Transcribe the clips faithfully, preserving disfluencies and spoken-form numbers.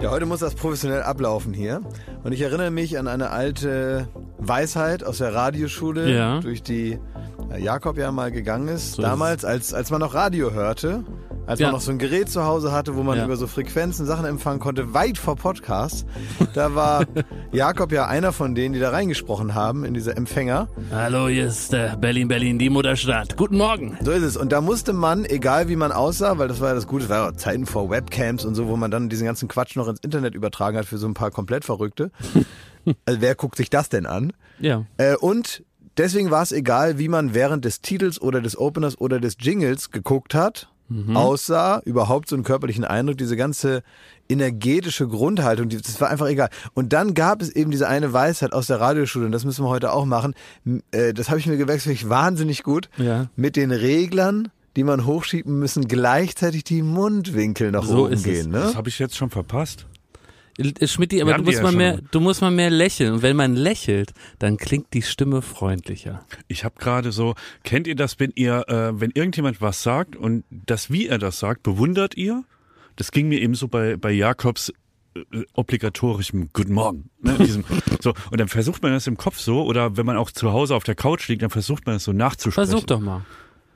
Ja, heute muss das professionell ablaufen hier. Und ich erinnere mich an eine alte Weisheit aus der Radioschule, ja. durch die Jakob ja mal gegangen ist. So Damals, als, als man noch Radio hörte, als ja. man noch so ein Gerät zu Hause hatte, wo man ja. über so Frequenzen Sachen empfangen konnte, weit vor Podcasts. Da war Jakob ja einer von denen, die da reingesprochen haben in diese Empfänger. Hallo, hier ist äh, Berlin, Berlin, die Mutterstadt. Guten Morgen. So ist es. Und da musste man, egal wie man aussah, weil das war ja das Gute, das war ja Zeiten vor Webcams und so, wo man dann diesen ganzen Quatsch noch ins Internet übertragen hat für so ein paar komplett Verrückte. Also wer guckt sich das denn an? Ja. Äh, und deswegen war es egal, wie man während des Titels oder des Openers oder des Jingles geguckt hat, mhm. aussah, überhaupt so einen körperlichen Eindruck, diese ganze energetische Grundhaltung, das war einfach egal. Und dann gab es eben diese eine Weisheit aus der Radioschule, und das müssen wir heute auch machen, äh, das habe ich mir gewechselt, ich wahnsinnig gut, ja. mit den Reglern, die man hochschieben müssen, gleichzeitig die Mundwinkel nach so oben ist gehen. Ne? Das habe ich jetzt schon verpasst. Schmidti, aber du musst, ja mal schon. mehr, du musst mal mehr lächeln. Und wenn man lächelt, dann klingt die Stimme freundlicher. Ich habe gerade so, kennt ihr das, wenn ihr, äh, wenn irgendjemand was sagt und das, wie er das sagt, bewundert ihr? Das ging mir eben so bei, bei Jakobs äh, obligatorischem Guten Morgen. Ne, diesem, so, und dann versucht man das im Kopf so, oder wenn man auch zu Hause auf der Couch liegt, dann versucht man das so nachzusprechen. Versuch doch mal.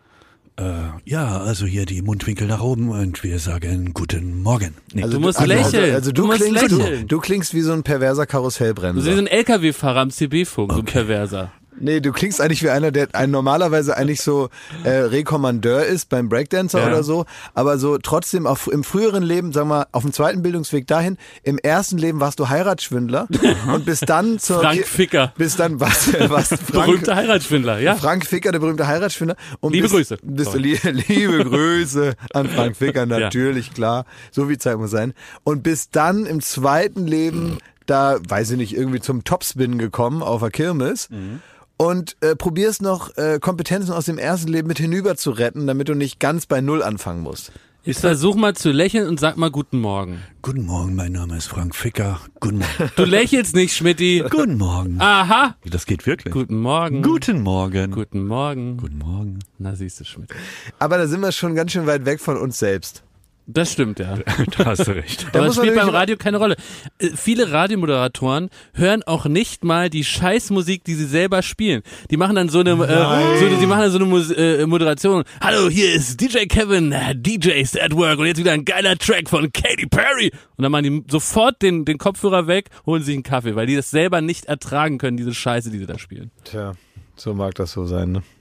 Äh, ja, also hier die Mundwinkel nach oben und wir sagen Guten Morgen. Nee. Also, du musst also, lächeln. Also, also du, du musst klingst, lächeln. Du, du klingst wie so ein perverser Karussellbremser. Du bist wie so ein L K W-Fahrer am C B-Funk, okay. So ein Perverser. Nee, du klingst eigentlich wie einer, der ein normalerweise eigentlich so äh, Rekommandeur ist beim Breakdancer ja. oder so, aber so trotzdem auf, im früheren Leben, sagen wir mal, auf dem zweiten Bildungsweg dahin, im ersten Leben warst du Heiratsschwindler und bis dann zur Frank Ficker. Bis dann was was Frank, berühmter Heiratsschwindler, ja. Frank Ficker, der berühmte Heiratsschwindler. Und liebe bis, Grüße. Bis, li, liebe Grüße an Frank Ficker, natürlich, ja. klar. So viel Zeit muss sein. Und bis dann im zweiten Leben, da, weiß ich nicht, irgendwie zum Topspin gekommen auf der Kirmes. Mhm. Und äh, probierst noch äh, Kompetenzen aus dem ersten Leben mit hinüber zu retten, damit du nicht ganz bei Null anfangen musst. Ich versuch mal zu lächeln und sag mal Guten Morgen. Guten Morgen, mein Name ist Frank Ficker. Guten Morgen. Du lächelst nicht, Schmidti. Guten Morgen. Aha. Das geht wirklich. Guten Morgen. Guten Morgen. Guten Morgen. Guten Morgen. Na siehst du, Schmidti. Aber da sind wir schon ganz schön weit weg von uns selbst. Das stimmt, ja. Da hast du recht. Aber das spielt beim Radio keine Rolle. Äh, viele Radiomoderatoren hören auch nicht mal die Scheißmusik, die sie selber spielen. Die machen dann so eine, äh, so, die machen dann so eine Mus- äh, Moderation. Hallo, hier ist D J Kevin, äh, D Js at Work und jetzt wieder ein geiler Track von Katy Perry. Und dann machen die sofort den, den Kopfhörer weg, holen sich einen Kaffee, weil die das selber nicht ertragen können, diese Scheiße, die sie da spielen. Tja, so mag das so sein, ne?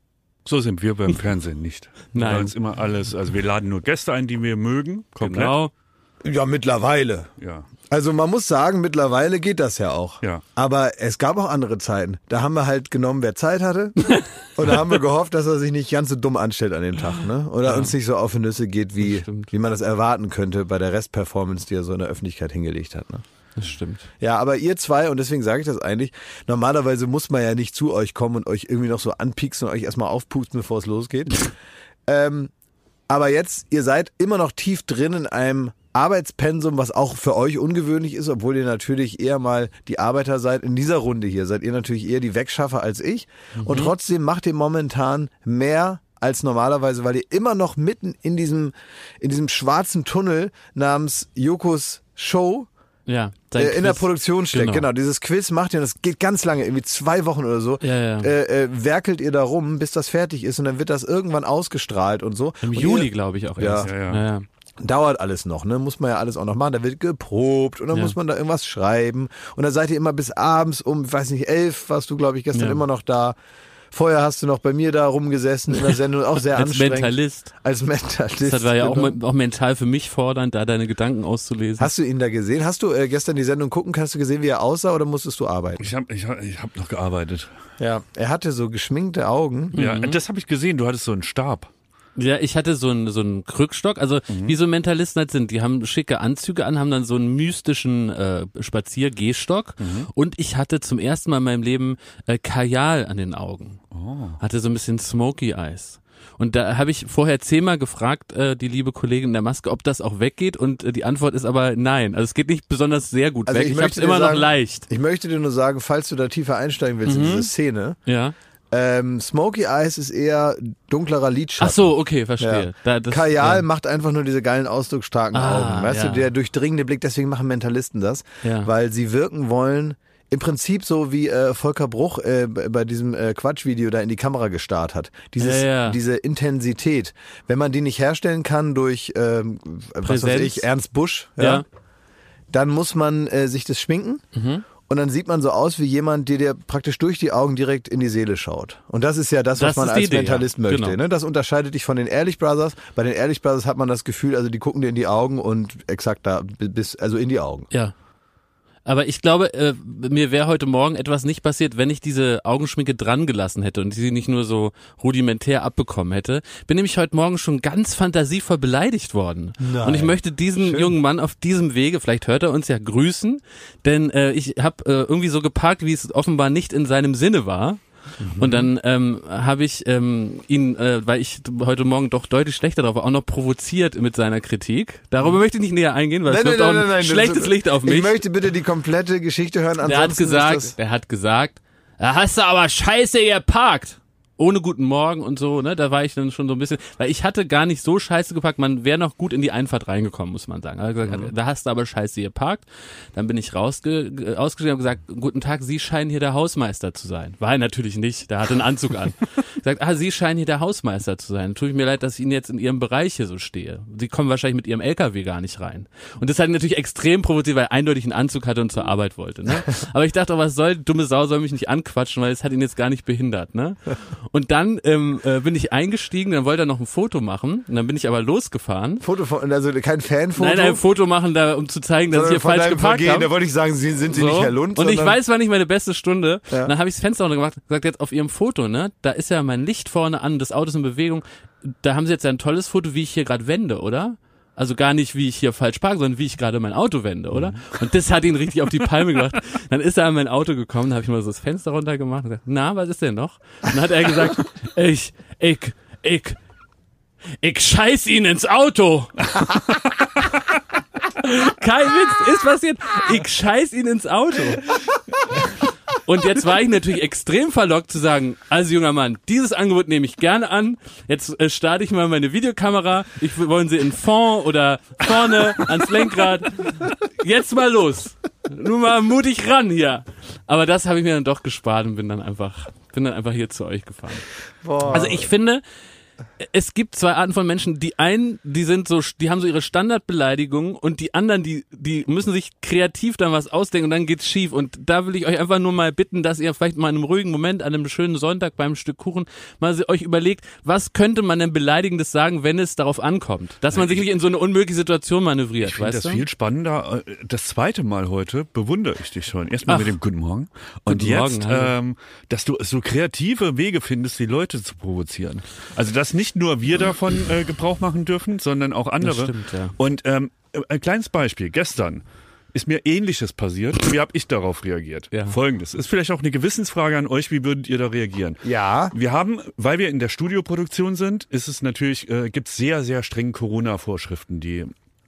So sind wir beim Fernsehen nicht. Nein. Bei uns immer alles, also wir laden nur Gäste ein, die wir mögen. Komplett. Genau. Ja, mittlerweile. Ja. Also man muss sagen, mittlerweile geht das ja auch. Ja. Aber es gab auch andere Zeiten. Da haben wir halt genommen, wer Zeit hatte. Und da haben wir gehofft, dass er sich nicht ganz so dumm anstellt an dem Tag, ne? Oder ja. uns nicht so auf die Nüsse geht, wie, wie man das erwarten könnte bei der Restperformance, die er so in der Öffentlichkeit hingelegt hat, ne? Das stimmt. Ja, aber ihr zwei, und deswegen sage ich das eigentlich, normalerweise muss man ja nicht zu euch kommen und euch irgendwie noch so anpieksen und euch erstmal aufpusten, bevor es losgeht. ähm, aber jetzt, ihr seid immer noch tief drin in einem Arbeitspensum, was auch für euch ungewöhnlich ist, obwohl ihr natürlich eher mal die Arbeiter seid. In dieser Runde hier seid ihr natürlich eher die Wegschaffer als ich. Mhm. Und trotzdem macht ihr momentan mehr als normalerweise, weil ihr immer noch mitten in diesem, in diesem schwarzen Tunnel namens Jokos Show ja, äh, in der Produktion steckt. Genau. genau, dieses Quiz macht ihr, und das geht ganz lange, irgendwie zwei Wochen oder so, ja, ja. Äh, äh, werkelt ihr da rum, bis das fertig ist und dann wird das irgendwann ausgestrahlt und so. Im und Juli, glaube ich, auch erst. Ja, ja, ja. Ja, ja. Dauert alles noch, ne? Muss man ja alles auch noch machen. Da wird geprobt und dann ja. muss man da irgendwas schreiben. Und dann seid ihr immer bis abends um, ich weiß nicht, elf, warst du, glaube ich, gestern ja. immer noch da. Vorher hast du noch bei mir da rumgesessen in der Sendung, auch sehr Als anstrengend. Mentalist. Als Mentalist. Das war ja genau. auch, auch mental für mich fordernd, da deine Gedanken auszulesen. Hast du ihn da gesehen? Hast du äh, gestern die Sendung gucken? Hast du gesehen, wie er aussah oder musstest du arbeiten? Ich habe ich hab, ich hab noch gearbeitet. Ja, er hatte so geschminkte Augen. Ja, Mhm. das habe ich gesehen. Du hattest so einen Stab. Ja, ich hatte so einen so einen Krückstock, also mhm. wie so Mentalisten halt sind, die haben schicke Anzüge an, haben dann so einen mystischen äh, Spazier-Gehstock mhm. und ich hatte zum ersten Mal in meinem Leben äh, Kajal an den Augen. Oh. Hatte so ein bisschen Smoky Eyes. Und da habe ich vorher zehnmal gefragt, äh, die liebe Kollegin in der Maske, ob das auch weggeht und äh, die Antwort ist aber nein. Also es geht nicht besonders sehr gut also weg, ich, ich habe es immer sagen, noch leicht. Ich möchte dir nur sagen, falls du da tiefer einsteigen willst mhm. in diese Szene, ja. Ähm, Smoky Eyes ist eher dunklerer Lidschatten. Ach so, okay, verstehe. Ja. Da, das, Kajal ja. macht einfach nur diese geilen, ausdrucksstarken Ah, Augen. Weißt ja. du, der durchdringende Blick, deswegen machen Mentalisten das. Ja. Weil sie wirken wollen, im Prinzip so wie äh, Volker Bruch äh, bei diesem äh, Quatschvideo da in die Kamera gestarrt hat. Dieses, Ja, ja. Diese Intensität. Wenn man die nicht herstellen kann durch, ähm, was weiß Präsenz. ich, Ernst Busch, ja, Ja. dann muss man äh, sich das schminken. Mhm. Und dann sieht man so aus wie jemand, der dir praktisch durch die Augen direkt in die Seele schaut. Und das ist ja das, was Das man ist die als Idee, Mentalist ja. möchte. Genau. Ne? Das unterscheidet dich von den Ehrlich Brothers. Bei den Ehrlich Brothers hat man das Gefühl, also die gucken dir in die Augen und exakt da bis, also in die Augen. Ja. Aber ich glaube, äh, mir wäre heute Morgen etwas nicht passiert, wenn ich diese Augenschminke dran gelassen hätte und sie nicht nur so rudimentär abbekommen hätte. Bin nämlich heute Morgen schon ganz fantasievoll beleidigt worden. Nein. Und ich möchte diesen Schön. jungen Mann auf diesem Wege, vielleicht hört er uns ja, grüßen, denn äh, ich habe äh, irgendwie so geparkt, wie es offenbar nicht in seinem Sinne war. Mhm. Und dann ähm, habe ich ähm, ihn, äh, weil ich heute Morgen doch deutlich schlechter drauf war, auch noch provoziert mit seiner Kritik. Darüber möchte ich nicht näher eingehen, weil es wirft auch ein schlechtes das- Licht auf mich. Ich möchte bitte die komplette Geschichte hören. Der hat ansonsten ist gesagt, das- der hat gesagt, da hast du aber scheiße geparkt. Ohne guten Morgen und so, ne, da war ich dann schon so ein bisschen, weil ich hatte gar nicht so scheiße geparkt, man wäre noch gut in die Einfahrt reingekommen, muss man sagen. Er hat gesagt, Mhm. da hast du aber scheiße geparkt. Dann bin ich rausge ausgestiegen und gesagt, guten Tag, Sie scheinen hier der Hausmeister zu sein. War er natürlich nicht, der hatte einen Anzug an. Sagt, ah, Sie scheinen hier der Hausmeister zu sein. Tut mir leid, dass ich Ihnen jetzt in Ihrem Bereich hier so stehe. Sie kommen wahrscheinlich mit Ihrem L K W gar nicht rein. Und das hat ihn natürlich extrem provoziert, weil er eindeutig einen Anzug hatte und zur Arbeit wollte, ne. Aber ich dachte, was soll, dumme Sau soll mich nicht anquatschen, weil es hat ihn jetzt gar nicht behindert, ne. Und dann, ähm, äh, bin ich eingestiegen, dann wollte er noch ein Foto machen und dann bin ich aber losgefahren. Foto von, also kein Fanfoto. Nein, ein Foto machen, da, um zu zeigen, dass ich sondern hier von falsch deinem geparkt Vergehen. habe. Da wollte ich sagen, Sie sind Sie So. nicht Herr Lund. Und ich sondern- weiß, war nicht meine beste Stunde. Ja. Und dann habe ich das Fenster runtergemacht, gesagt, jetzt auf Ihrem Foto, ne, da ist ja mein Licht vorne an, das Auto ist in Bewegung. Da haben Sie jetzt ja ein tolles Foto, wie ich hier gerade wende, oder? Also gar nicht, wie ich hier falsch parke, sondern wie ich gerade mein Auto wende, oder? Und das hat ihn richtig auf die Palme gemacht. Dann ist er an mein Auto gekommen, da habe ich mal so das Fenster runtergemacht und gesagt, na, was ist denn noch? Und dann hat er gesagt, ich, ich, ich, ich scheiß ihn ins Auto. Kein Witz, ist passiert. Ich scheiß ihn ins Auto. Und jetzt war ich natürlich extrem verlockt zu sagen, also junger Mann, dieses Angebot nehme ich gerne an. Jetzt äh, starte ich mal meine Videokamera. Ich wollen Sie in Fond oder vorne ans Lenkrad. Jetzt mal los. Nur mal mutig ran hier. Aber das habe ich mir dann doch gespart und bin dann einfach, bin dann einfach hier zu euch gefahren. Boah. Also ich finde, es gibt zwei Arten von Menschen. Die einen, die sind so, die haben so ihre Standardbeleidigungen und die anderen, die, die müssen sich kreativ dann was ausdenken und dann geht's schief. Und da will ich euch einfach nur mal bitten, dass ihr vielleicht mal in einem ruhigen Moment, an einem schönen Sonntag beim Stück Kuchen, mal euch überlegt, was könnte man denn Beleidigendes sagen, wenn es darauf ankommt? Dass man sich nicht in so eine unmögliche Situation manövriert, Ich finde weißt das du? viel spannender. Das zweite Mal heute bewundere ich dich schon. Erstmal Ach. mit dem Guten Morgen. Und Guten jetzt, Morgen, hallo. ähm, dass du so kreative Wege findest, die Leute zu provozieren. Also, dass nicht nur wir davon äh, Gebrauch machen dürfen, sondern auch andere. Das stimmt, ja. Und ähm, ein kleines Beispiel. Gestern ist mir Ähnliches passiert. Wie habe ich darauf reagiert? Ja. Folgendes. Ist vielleicht auch eine Gewissensfrage an euch. Wie würdet ihr da reagieren? Ja. Wir haben, weil wir in der Studioproduktion sind, ist es natürlich, äh, gibt es sehr, sehr strenge Corona-Vorschriften, die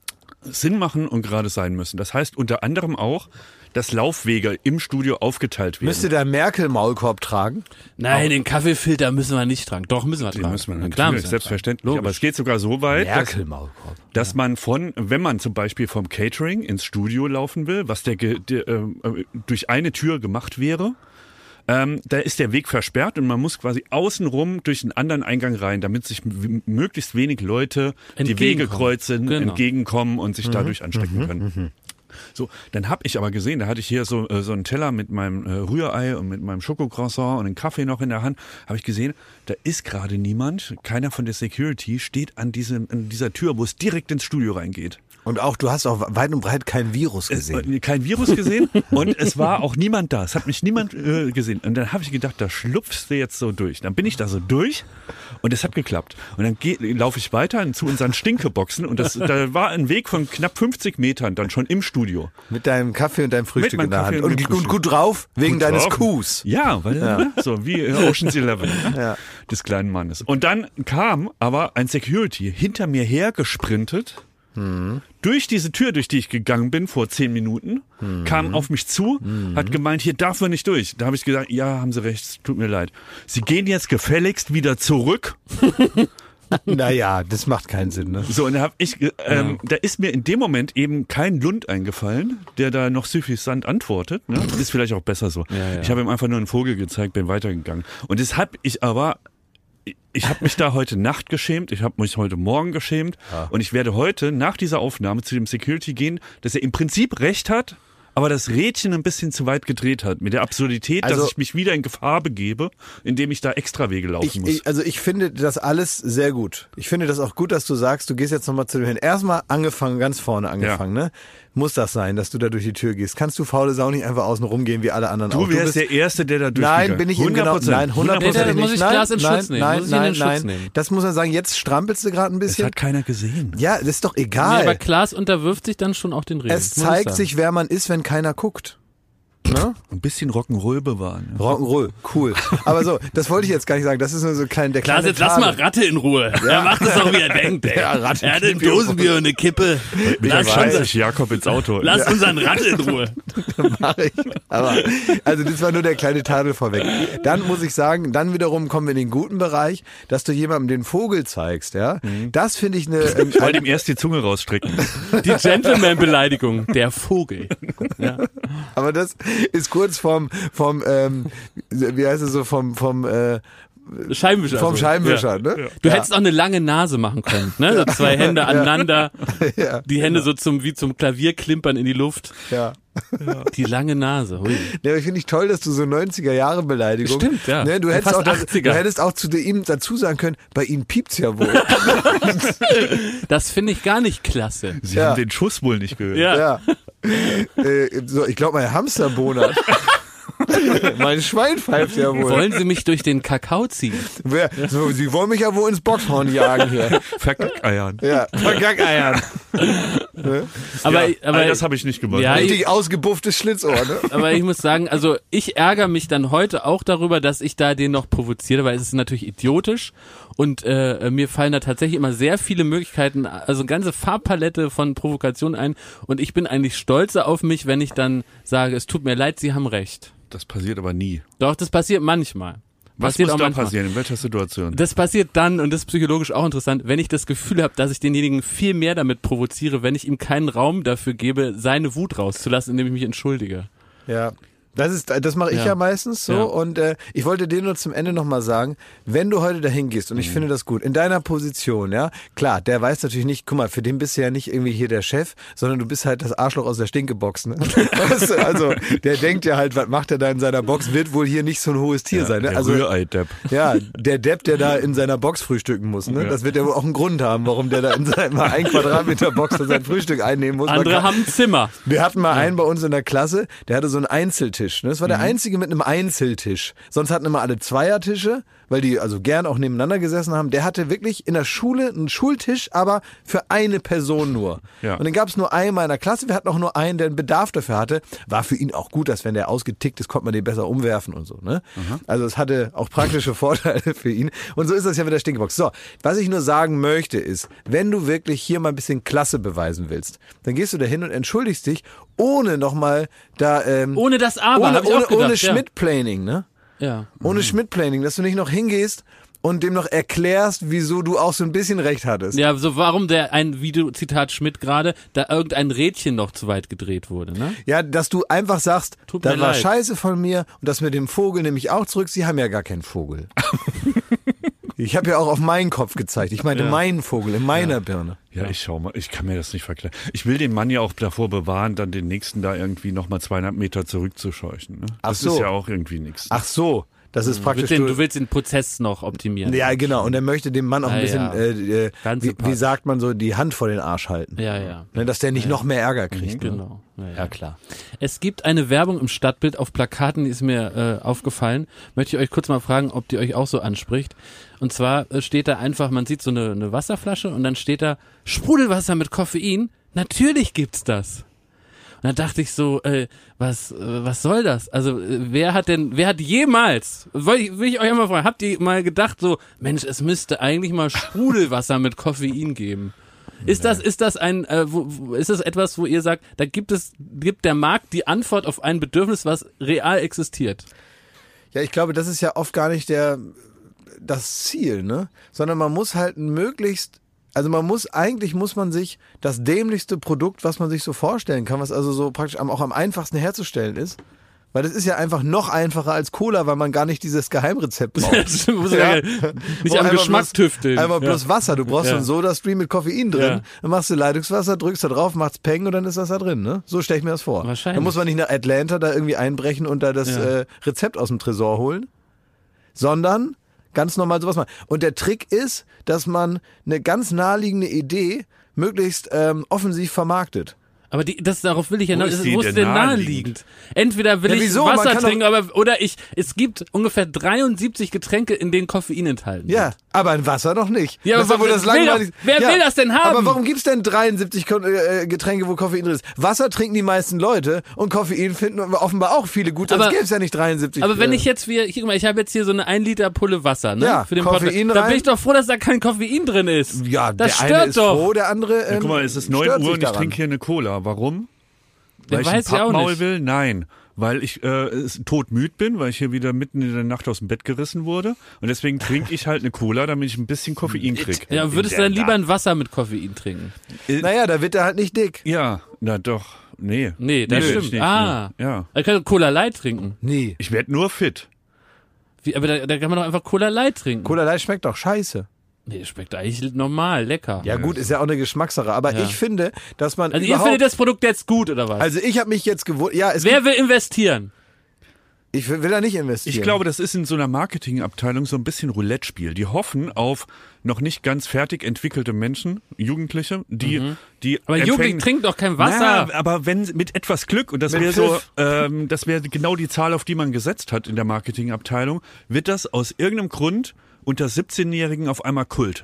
Sinn machen und gerade sein müssen. Das heißt unter anderem auch, dass Laufwege im Studio aufgeteilt werden. Müsste der Merkel Maulkorb tragen? Nein, den Kaffeefilter müssen wir nicht tragen. Doch, müssen wir Den tragen. muss man Na natürlich, klar müssen wir selbstverständlich. tragen. Aber es geht sogar so weit, dass, Merkel Maulkorb. dass man von, wenn man zum Beispiel vom Catering ins Studio laufen will, was der, ge- der äh, durch eine Tür gemacht wäre, ähm, da ist der Weg versperrt und man muss quasi außenrum durch einen anderen Eingang rein, damit sich m- möglichst wenig Leute die Wege Entgegenkommen. kreuzen, Genau. entgegenkommen und sich dadurch anstecken können. So, dann habe ich aber gesehen, da hatte ich hier so äh, so einen Teller mit meinem äh, Rührei und mit meinem Schokocroissant und einen Kaffee noch in der Hand, habe ich gesehen, da ist gerade niemand, keiner von der Security steht an, diesem, an dieser Tür, wo es direkt ins Studio reingeht. Und auch, du hast auch weit und breit kein Virus Es, gesehen. äh, kein Virus gesehen und es war auch niemand da. Es hat mich niemand äh, gesehen. Und dann habe ich gedacht, da schlupfst du jetzt so durch. Dann bin ich da so durch und es hat geklappt. Und dann laufe ich weiter zu unseren Stinkeboxen und das, da war ein Weg von knapp fünfzig Metern dann schon im Studio. Mit deinem Kaffee und deinem Frühstück meinem in der Kaffee Hand. und Und, dem und Frühstück. gut drauf, wegen Gut deines drauf. Kuhs. Ja, weil ne, so wie äh, Ocean's Eleven Ja. des kleinen Mannes. Und dann kam aber ein Security hinter mir her gesprintet mhm. durch diese Tür, durch die ich gegangen bin vor zehn Minuten, mhm. kam auf mich zu, mhm. hat gemeint, hier darf man nicht durch. Da habe ich gesagt, ja, haben Sie recht, tut mir leid. Sie gehen jetzt gefälligst wieder zurück. Naja, das macht keinen Sinn, ne? So, und da hab ich, ähm, da ist mir in dem Moment eben kein Lund eingefallen, der da noch suffisant antwortet, ne? Ist vielleicht auch besser so. Ja, ja. Ich habe ihm einfach nur einen Vogel gezeigt, bin weitergegangen. Und das habe ich aber, ich habe mich da heute Nacht geschämt, ich habe mich heute Morgen geschämt Ja. und ich werde heute nach dieser Aufnahme zu dem Security gehen, dass er im Prinzip recht hat, aber das Rädchen ein bisschen zu weit gedreht hat. Mit der Absurdität, Also- dass ich mich wieder in Gefahr begebe, indem ich da extra Wege laufen Ich, muss. ich, also ich finde das alles sehr gut. Ich finde das auch gut, dass du sagst, du gehst jetzt nochmal zu dem hin. Erstmal angefangen, ganz vorne angefangen, ne? Muss das sein, dass du da durch die Tür gehst? Kannst du faule Sau nicht einfach außen rumgehen wie alle anderen du auch? wärst bist, der Erste, der da Nein, durchgegangen bin ich im genau, hundert Prozent. nein, hundert Nee, Prozent da nicht. muss ich nein, Klaas in nein, Schutz nehmen. nein, Muss ich ihn nein, in Schutz nein. nehmen. Das muss man sagen, jetzt strampelst du gerade ein Das bisschen. hat keiner gesehen. Ja, das ist doch Nee, egal. aber Klaas unterwirft sich dann schon auch den Regeln. es muss ich zeigt sagen. sich, wer man ist, wenn keiner guckt. Ne? Ein bisschen Rock'n'Roll bewahren. Ja. Rock'n'Roll, cool. Aber so, das wollte ich jetzt gar nicht sagen. Das ist nur so klein, der Klaas, kleine jetzt lass mal Tadel. Ratte in Ruhe. Er macht es auch, wie er denkt, ey. Ja, Ratte, er hat ein Knippe. Dosenbier und eine Kippe. Michael Lass, schreibt unser, sich Jakob ins Auto. lass unseren Ratte in Ruhe. Mach ich. Aber, also das war nur der kleine Tadel vorweg. Dann muss ich sagen, dann wiederum kommen wir in den guten Bereich, dass du jemandem den Vogel zeigst, ja. Das finde ich eine, ähm, Ich wollte ihm erst die Zunge rausstrecken. Die Gentleman-Beleidigung. Der Vogel. Ja. aber das ist kurz vom, vom, ähm, wie heißt es so, vom, vom, äh, Scheibenwischer. vom also. Scheibenwischer, Ja. ne? Du Ja. hättest auch eine lange Nase machen können, ne? So zwei Hände aneinander, Ja, die Hände so zum, wie zum Klavier klimpern in die Luft. ja. Die lange Nase, hui. Ja, aber ich finde ich toll, dass du so neunziger Jahre Beleidigung. Stimmt, ja. Ne, du, Ja, hättest fast auch das, achtziger. du hättest auch zu ihm dazu sagen können, bei Ihnen piept's ja wohl. Das finde ich gar nicht klasse. Sie Ja. haben den Schuss wohl nicht gehört. Ja. Ja. äh, so, ich glaube, mein Hamster bonert. Mein Schwein pfeift ja wohl. Wollen Sie mich durch den Kakao ziehen? Wer, so, Sie wollen mich ja wohl ins Boxhorn jagen hier. Verkackeiern. Ja, Vergackeiern. Aber, ja, aber, das habe ich nicht gemacht. Ja, Richtig ausgebufftes Schlitzohr, ne? aber ich muss sagen, also ich ärgere mich dann heute auch darüber, dass ich da den noch provoziere, weil es ist natürlich idiotisch und äh, mir fallen da tatsächlich immer sehr viele Möglichkeiten, also eine ganze Farbpalette von Provokationen ein und ich bin eigentlich stolzer auf mich, wenn ich dann sage, es tut mir leid, Sie haben recht. Das passiert aber nie. Doch, das passiert manchmal. Was Passiert muss auch da manchmal. passieren? In welcher Situation? Das passiert dann, und das ist psychologisch auch interessant, wenn ich das Gefühl habe, dass ich denjenigen viel mehr damit provoziere, wenn ich ihm keinen Raum dafür gebe, seine Wut rauszulassen, indem ich mich entschuldige. Ja. Das ist, das mache ich ja, Ja. meistens so Ja. und äh, ich wollte dir nur zum Ende nochmal sagen, wenn du heute dahin gehst und ich finde das gut, in deiner Position, ja, klar, der weiß natürlich nicht, guck mal, für den bist du ja nicht irgendwie hier der Chef, sondern du bist halt das Arschloch aus der Stinkebox, ne? Weißt du, also der denkt ja halt, was macht er da in seiner Box, wird wohl hier nicht so ein hohes Tier sein, ne? Der Also Rührei-Depp. ja, der Depp, der da in seiner Box frühstücken muss, ne? Ja. Das wird ja wohl auch einen Grund haben, warum der da in seiner ein Quadratmeter Box für sein Frühstück einnehmen muss. Man Andere kann- haben ein Zimmer. Wir hatten mal einen bei uns in der Klasse, der hatte so einen Einzeltisch. Ne? Das war der Mhm. einzige mit einem Einzeltisch. Sonst hatten immer alle Zweiertische, weil die also gern auch nebeneinander gesessen haben. Der hatte wirklich in der Schule einen Schultisch, aber für eine Person nur. Ja. Und den gab es nur einmal in der Klasse. Wir hatten auch nur einen, der einen Bedarf dafür hatte. War für ihn auch gut, dass wenn der ausgetickt ist, konnte man den besser umwerfen und so. Ne? Also es hatte auch praktische Vorteile für ihn. Und so ist das ja mit der Stinkebox. So, was ich nur sagen möchte ist, wenn du wirklich hier mal ein bisschen Klasse beweisen willst, dann gehst du da hin und entschuldigst dich, ohne nochmal da... Ähm, Ohne das Aber, ohne, hab ich ohne, auch gedacht, ohne ja. Schmidt-Planing, ne? Ja. Ohne Schmidt-Planing, dass du nicht noch hingehst und dem noch erklärst, wieso du auch so ein bisschen recht hattest. Ja, so warum der ein Video, Zitat Schmidt gerade, da irgendein Rädchen noch zu weit gedreht wurde, ne? Ja, dass du einfach sagst, Tut das mir war leid. scheiße von mir und das mit dem Vogel nehme ich auch zurück, sie haben ja gar keinen Vogel. Ich habe ja auch auf meinen Kopf gezeigt. Ich meine Ja. meinen Vogel in meiner Birne. Ja, ich schau mal, ich kann mir das nicht verkleiden. Ich will den Mann ja auch davor bewahren, dann den nächsten da irgendwie nochmal zweieinhalb Meter zurückzuscheuchen. Ne? Ach Das so. ist ja auch irgendwie nichts. Ach so, das ist Du praktisch... willst, den, du willst den Prozess noch optimieren. ja, genau. Und er möchte dem Mann auch ein Ah, bisschen, ja. äh, äh, Ganz wie, wie sympathisch. sagt man so, die Hand vor den Arsch halten. Ja, ja. Ne, dass der nicht noch mehr Ärger kriegt. Ne? Genau. Ja, ja. Ja, klar. Es gibt eine Werbung im Stadtbild auf Plakaten, die ist mir äh, aufgefallen. Möchte ich euch kurz mal fragen, ob die euch auch so anspricht. Und zwar äh, steht da einfach, man sieht so eine, eine Wasserflasche und dann steht da Sprudelwasser mit Koffein. Natürlich gibt's das. Und dann dachte ich so, äh, was, äh, was soll das? Also äh, wer hat denn, wer hat jemals, will ich, will ich euch einmal fragen, habt ihr mal gedacht so, Mensch, es müsste eigentlich mal Sprudelwasser mit Koffein geben? Ist das, ist das ein, äh, wo, wo, ist das etwas, wo ihr sagt, da gibt es, gibt der Markt die Antwort auf ein Bedürfnis, was real existiert? Ja, ich glaube, das ist ja oft gar nicht der, das Ziel, ne? Sondern man muss halt möglichst, also man muss, eigentlich muss man sich das dämlichste Produkt, was man sich so vorstellen kann, was also so praktisch am, auch am einfachsten herzustellen ist. Weil das ist ja einfach noch einfacher als Cola, weil man gar nicht dieses Geheimrezept braucht. Das muss ja. Ja. Nicht Wo am Geschmack bloß, tüfteln. Einfach bloß ja. Wasser. Du brauchst Ja. so einen Soda-Stream mit Koffein drin. Ja. Dann machst du Leitungswasser, drückst da drauf, machst Peng und dann ist das da drin. Ne? So stelle ich mir das vor. Wahrscheinlich. Dann muss man nicht nach Atlanta da irgendwie einbrechen und da das Ja. äh, Rezept aus dem Tresor holen, sondern ganz normal sowas machen. Und der Trick ist, dass man eine ganz naheliegende Idee möglichst ähm, offensiv vermarktet. Aber die, das, darauf will ich ja Wo noch, ist ist, die wo denn ist denn naheliegend? Entweder will Ja, ich wieso? Man Wasser kann trinken, aber, oder ich, es gibt ungefähr dreiundsiebzig Getränke, in denen Koffein enthalten Ja, wird. aber ein Wasser noch nicht. Ja, Das ist aber ja wohl das wer will langweilig- doch- wer will das denn haben? Aber warum gibt's denn dreiundsiebzig Ko- äh, Getränke, wo Koffein drin ist? Wasser trinken die meisten Leute und Koffein finden offenbar auch viele gut, sonst Aber- gäbe es ja nicht dreiundsiebzig. Aber wenn äh, ich jetzt wie, guck mal, ich habe jetzt hier so eine ein Liter Pulle Wasser, ne? Ja, für den Koffein Podcast. Da rein. bin ich doch froh, dass da kein Koffein drin ist. ja, das der stört eine ist doch. froh, der andere ähm, Ja, guck mal, es ist neun stört Uhr sich und ich daran. trinke hier eine Cola. Warum? Der Weil ich weiß ein ja auch Pappmaul nicht. will? Nein. Weil ich äh, todmüd bin, weil ich hier wieder mitten in der Nacht aus dem Bett gerissen wurde. Und deswegen trinke ich halt eine Cola, damit ich ein bisschen Koffein kriege. Ja, würdest du dann lieber ein Wasser mit Koffein trinken? Naja, da wird er halt nicht dick. Ja, na doch. Nee. Nee, das Nee, stimmt. ich nicht, ah. nee. Ja. Da kann man Cola Light trinken. Nee. Ich werde nur fit. Wie, aber da, da kann man doch einfach Cola Light trinken. Cola Light schmeckt doch scheiße. Nee, schmeckt eigentlich normal, lecker. Ja gut, ist ja auch eine Geschmackssache. Aber Ja. ich finde, dass man Also ihr überhaupt... findet das Produkt jetzt gut, oder was? also ich habe mich jetzt gewohnt... Ja, es Wer will investieren? gibt, ich will, will da nicht investieren. Ich glaube, das ist in so einer Marketingabteilung so ein bisschen Roulette-Spiel. Die hoffen auf noch nicht ganz fertig entwickelte Menschen, Jugendliche, die, die Aber empfängen- Jugendlich trinkt doch kein Wasser. Na, aber wenn mit etwas Glück, und das Mit wäre so, Pfiff. ähm, das wäre genau die Zahl, auf die man gesetzt hat in der Marketingabteilung, wird das aus irgendeinem Grund unter siebzehnjährigen auf einmal Kult.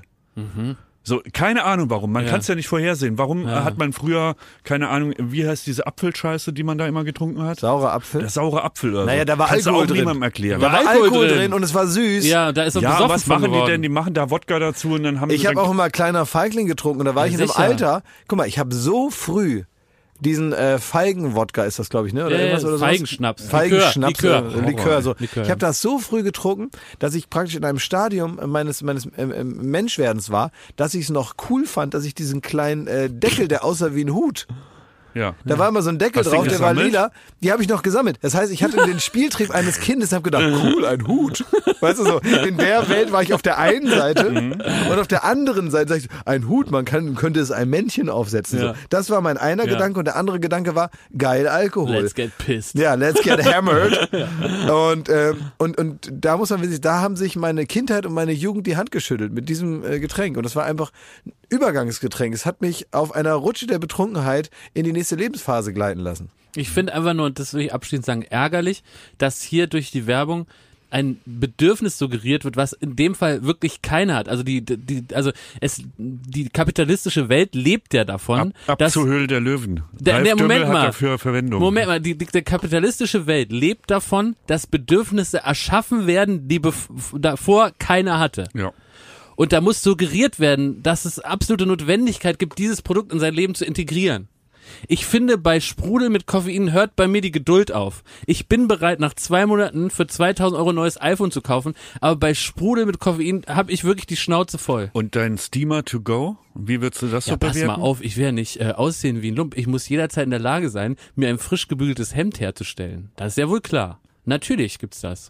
So, keine Ahnung warum. Man Ja. kann es ja nicht vorhersehen. Warum Ja. äh, hat man früher, keine Ahnung, wie heißt diese Apfelscheiße, die man da immer getrunken hat? Saurer Apfel. Der saure Apfel oder Naja, so. da war Kannst du Alkohol auch drin. niemandem erklären. da war Alkohol Alkohol drin. drin und es war süß. Ja, da ist er Ja, besoffen was von machen die geworden. denn? Die machen da Wodka dazu und dann haben Ich sie habe dann auch immer kleiner Feigling getrunken und da war Ja, ich in einem sicher. Alter. Guck mal, ich habe so früh diesen äh, Feigenwodka ist das, glaube ich, ne? Oder Ja, irgendwas ja, oder sowas? Feigenschnaps. Feigenschnaps, Likör. Likör, Likör. Likör so. Likör, ich ja. habe das so früh getrunken, dass ich praktisch in einem Stadium meines meines ähm, ähm, Menschwerdens war, dass ich es noch cool fand, dass ich diesen kleinen äh, Deckel, der aussah wie ein Hut. ja. Da war immer so ein Deckel Hast du den drauf, der war gesammelt? lila. Die habe ich noch gesammelt. Das heißt, ich hatte den Spieltrieb eines Kindes und habe gedacht, cool, ein Hut. Weißt du so, in der Welt war ich auf der einen Seite Mhm. und auf der anderen Seite sag ich, ein Hut, man kann, könnte es ein Männchen aufsetzen. Ja. So. Das war mein einer Ja. Gedanke und der andere Gedanke war, geil Alkohol. Let's get pissed. Ja, let's get hammered. und, ähm, und, und da muss man wissen, da haben sich meine Kindheit und meine Jugend die Hand geschüttelt mit diesem äh, Getränk. Und das war einfach ein Übergangsgetränk. Es hat mich auf einer Rutsche der Betrunkenheit in die nächste Lebensphase gleiten lassen. Ich finde einfach nur, und das will ich abschließend sagen, ärgerlich, dass hier durch die Werbung ein Bedürfnis suggeriert wird, was in dem Fall wirklich keiner hat. Also die, die, also es, die kapitalistische Welt lebt ja davon, Ab, ab dass zur Höhle der Löwen. Der- Ralf der- Moment Dümmel mal. hat dafür Verwendung. Moment mal, die, die, die kapitalistische Welt lebt davon, dass Bedürfnisse erschaffen werden, die bef- davor keiner hatte. Ja. Und da muss suggeriert werden, dass es absolute Notwendigkeit gibt, dieses Produkt in sein Leben zu integrieren. Ich finde, bei Sprudel mit Koffein hört bei mir die Geduld auf. Ich bin bereit, nach zwei Monaten für zweitausend Euro ein neues iPhone zu kaufen, aber bei Sprudel mit Koffein habe ich wirklich die Schnauze voll. Und dein Steamer to go? Wie würdest du das Ja, so pass bewerten? mal auf, ich werde nicht äh, aussehen wie ein Lump. Ich muss jederzeit in der Lage sein, mir ein frisch gebügeltes Hemd herzustellen. Das ist ja wohl klar. Natürlich gibt's das.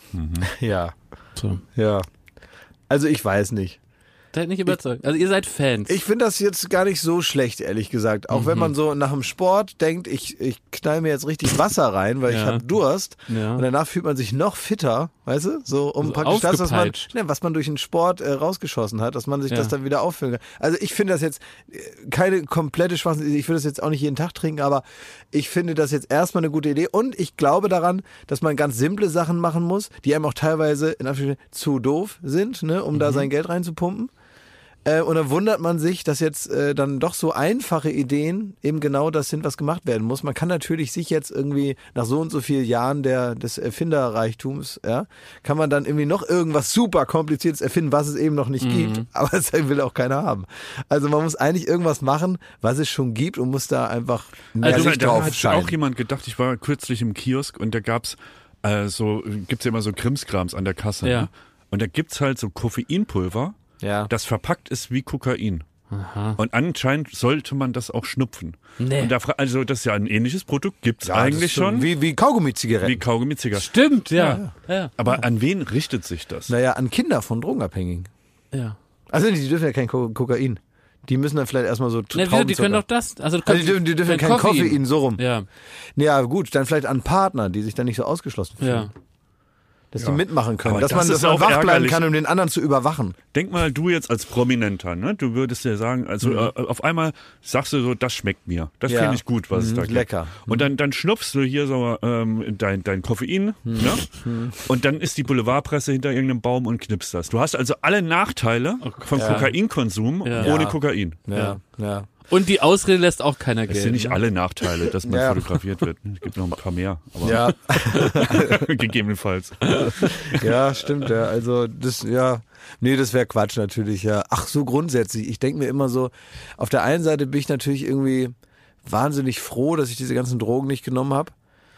Ja, So. ja. Also ich weiß nicht. Seid nicht überzeugt. Also ihr seid Fans. Ich finde das jetzt gar nicht so schlecht, ehrlich gesagt. Auch wenn man so nach dem Sport denkt, ich, ich knall mir jetzt richtig Wasser rein, weil ich Ja. habe Durst. Ja. Und danach fühlt man sich noch fitter, weißt du? So um So praktisch das, was man, aufgepeitscht. ne, was man durch den Sport äh, rausgeschossen hat, dass man sich Ja. das dann wieder auffüllen kann. Also ich finde das jetzt äh, keine komplette Schwachsinn. Ich würde das jetzt auch nicht jeden Tag trinken, aber ich finde das jetzt erstmal eine gute Idee. Und ich glaube daran, dass man ganz simple Sachen machen muss, die einem auch teilweise in Anführungsstrichen zu doof sind, ne, um Mhm. da sein Geld reinzupumpen. Äh, und dann wundert man sich, dass jetzt äh, dann doch so einfache Ideen eben genau das sind, was gemacht werden muss. Man kann natürlich sich jetzt irgendwie nach so und so vielen Jahren der, des Erfinderreichtums, ja, kann man dann irgendwie noch irgendwas super Kompliziertes erfinden, was es eben noch nicht Mhm. gibt. Aber das will auch keiner haben. Also man muss eigentlich irgendwas machen, was es schon gibt und muss da einfach mehr Also Licht da drauf hat scheinen. auch jemand gedacht, ich war kürzlich im Kiosk und da gab's äh, so, gibt's ja immer so Krimskrams an der Kasse. Ja. Ne? Und da gibt's halt so Koffeinpulver, Ja. das verpackt ist wie Kokain. Aha. Und anscheinend sollte man das auch schnupfen. Nee. Und da, fra- also das ist ja ein ähnliches Produkt, gibt's Ja, das eigentlich ist so schon. Wie, wie Kaugummi-Zigaretten. Wie Kaugummi-Zigaretten. Stimmt, ja. Ja. Ja. Aber an wen richtet sich das? Naja, an Kinder von Drogenabhängigen. ja. Also die dürfen ja kein Ko- Kokain. Die müssen dann vielleicht erstmal so Na, wieso, die Traubenzucker- können doch das. Also, Also die dürfen, die dürfen kein Koffein, so rum. Ja, Ja gut, dann vielleicht an Partner, die sich dann nicht so ausgeschlossen fühlen. ja. Dass Ja. die mitmachen können. Aber Dass das man, ist dass man auch wach bleiben ärgerlich. kann, um den anderen zu überwachen. Denk mal, du jetzt als Prominenter, ne? Du würdest ja sagen, also Mhm. äh, auf einmal sagst du so, das schmeckt mir. Das Ja. finde ich gut, was es Mhm, da gibt. lecker. Und dann, dann schnupfst du hier so ähm, dein, dein Koffein, Mhm. ne? Und dann ist die Boulevardpresse hinter irgendeinem Baum und knipst das. Du hast also alle Nachteile von Ja. Kokainkonsum Ja. ohne Ja. Kokain. Ja, ja. Und die Ausrede lässt auch keiner Das sind gelten. nicht alle Nachteile, dass man Ja. fotografiert wird. Es gibt noch ein paar mehr, aber Ja, gegebenenfalls. ja, stimmt, ja. Also das, ja, nee, das wäre Quatsch natürlich, ja. Ach, so grundsätzlich. Ich denke mir immer so, auf der einen Seite bin ich natürlich irgendwie wahnsinnig froh, dass ich diese ganzen Drogen nicht genommen habe.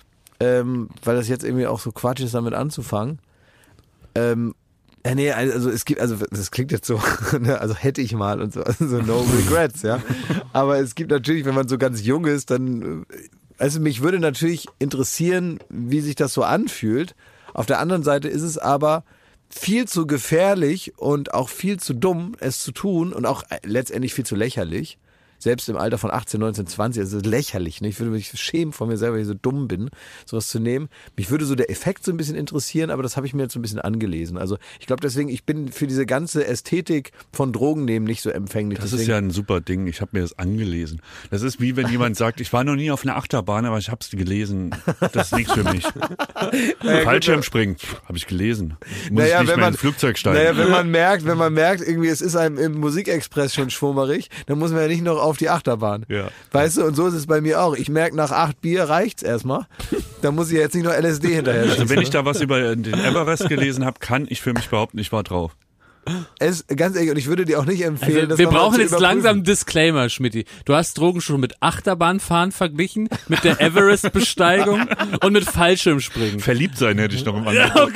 Ähm, weil das jetzt irgendwie auch so Quatsch ist, damit anzufangen. Ähm, ja, nee, also es gibt, also das klingt jetzt so, ne, also hätte ich mal und so, also so no regrets, ja. Aber es gibt natürlich, wenn man so ganz jung ist, dann, äh, also mich würde natürlich interessieren, wie sich das so anfühlt. Auf der anderen Seite ist es aber viel zu gefährlich und auch viel zu dumm, es zu tun und auch letztendlich viel zu lächerlich. Selbst im Alter von achtzehn, neunzehn, zwanzig, das ist lächerlich. Ne? Ich würde mich schämen vor mir selber, weil ich so dumm bin, sowas zu nehmen. Mich würde so der Effekt so ein bisschen interessieren, aber das habe ich mir jetzt so ein bisschen angelesen. Also ich glaube deswegen, ich bin für diese ganze Ästhetik von Drogen nehmen nicht so empfänglich. Das deswegen, ist ja ein super Ding. Ich habe mir das angelesen. Das ist wie wenn jemand sagt, ich war noch nie auf einer Achterbahn, aber ich habe es gelesen. Das ist nichts für mich. Fallschirmspringen, habe ich gelesen. Muss Naja, ich nicht wenn mehr man- ins Flugzeug steigen. Naja, wenn man merkt, wenn man merkt, irgendwie es ist einem im Musikexpress schon schwummerig, dann muss man ja nicht noch auf die Achterbahn. Ja. Weißt du, und so ist es bei mir auch. Ich merke, nach acht Bier reicht's erstmal. Da muss ich jetzt nicht noch L S D hinterher Also schießen, wenn ich ne? da was über den Everest gelesen habe, kann ich für mich behaupten, ich war drauf. Es, ganz ehrlich, und ich würde dir auch nicht empfehlen, Also, das wir nochmal brauchen zu jetzt überprüfen. langsam einen Disclaimer, Schmidti. Du hast Drogen schon mit Achterbahnfahren verglichen, mit der Everest-Besteigung und mit Fallschirmspringen. Verliebt sein hätte ich noch im Angebot.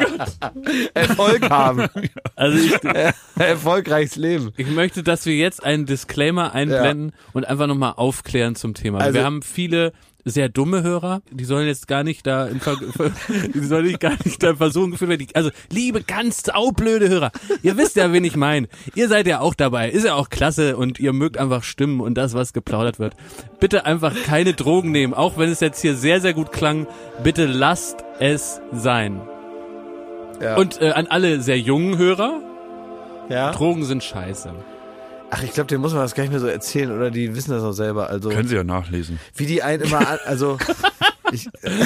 Erfolg haben. Also ich, Erfolgreiches Leben. ich möchte, dass wir jetzt einen Disclaimer einblenden und einfach nochmal aufklären zum Thema. Also- wir haben viele sehr dumme Hörer, die sollen jetzt gar nicht da in Ver die sollen nicht gar nicht da in Versuchung geführt werden. Die- Also, liebe ganz saublöde Hörer, ihr wisst ja, wen ich meine. Ihr seid ja auch dabei, ist ja auch klasse und ihr mögt einfach Stimmen und das, was geplaudert wird. Bitte einfach keine Drogen nehmen, auch wenn es jetzt hier sehr, sehr gut klang. Bitte lasst es sein. Ja. Und äh, an alle sehr jungen Hörer, ja. Drogen sind scheiße. Ach, ich glaube, denen muss man das gar nicht mehr so erzählen, oder die wissen das auch selber. Also, Können Sie ja nachlesen. wie die einen immer, an, also, ich,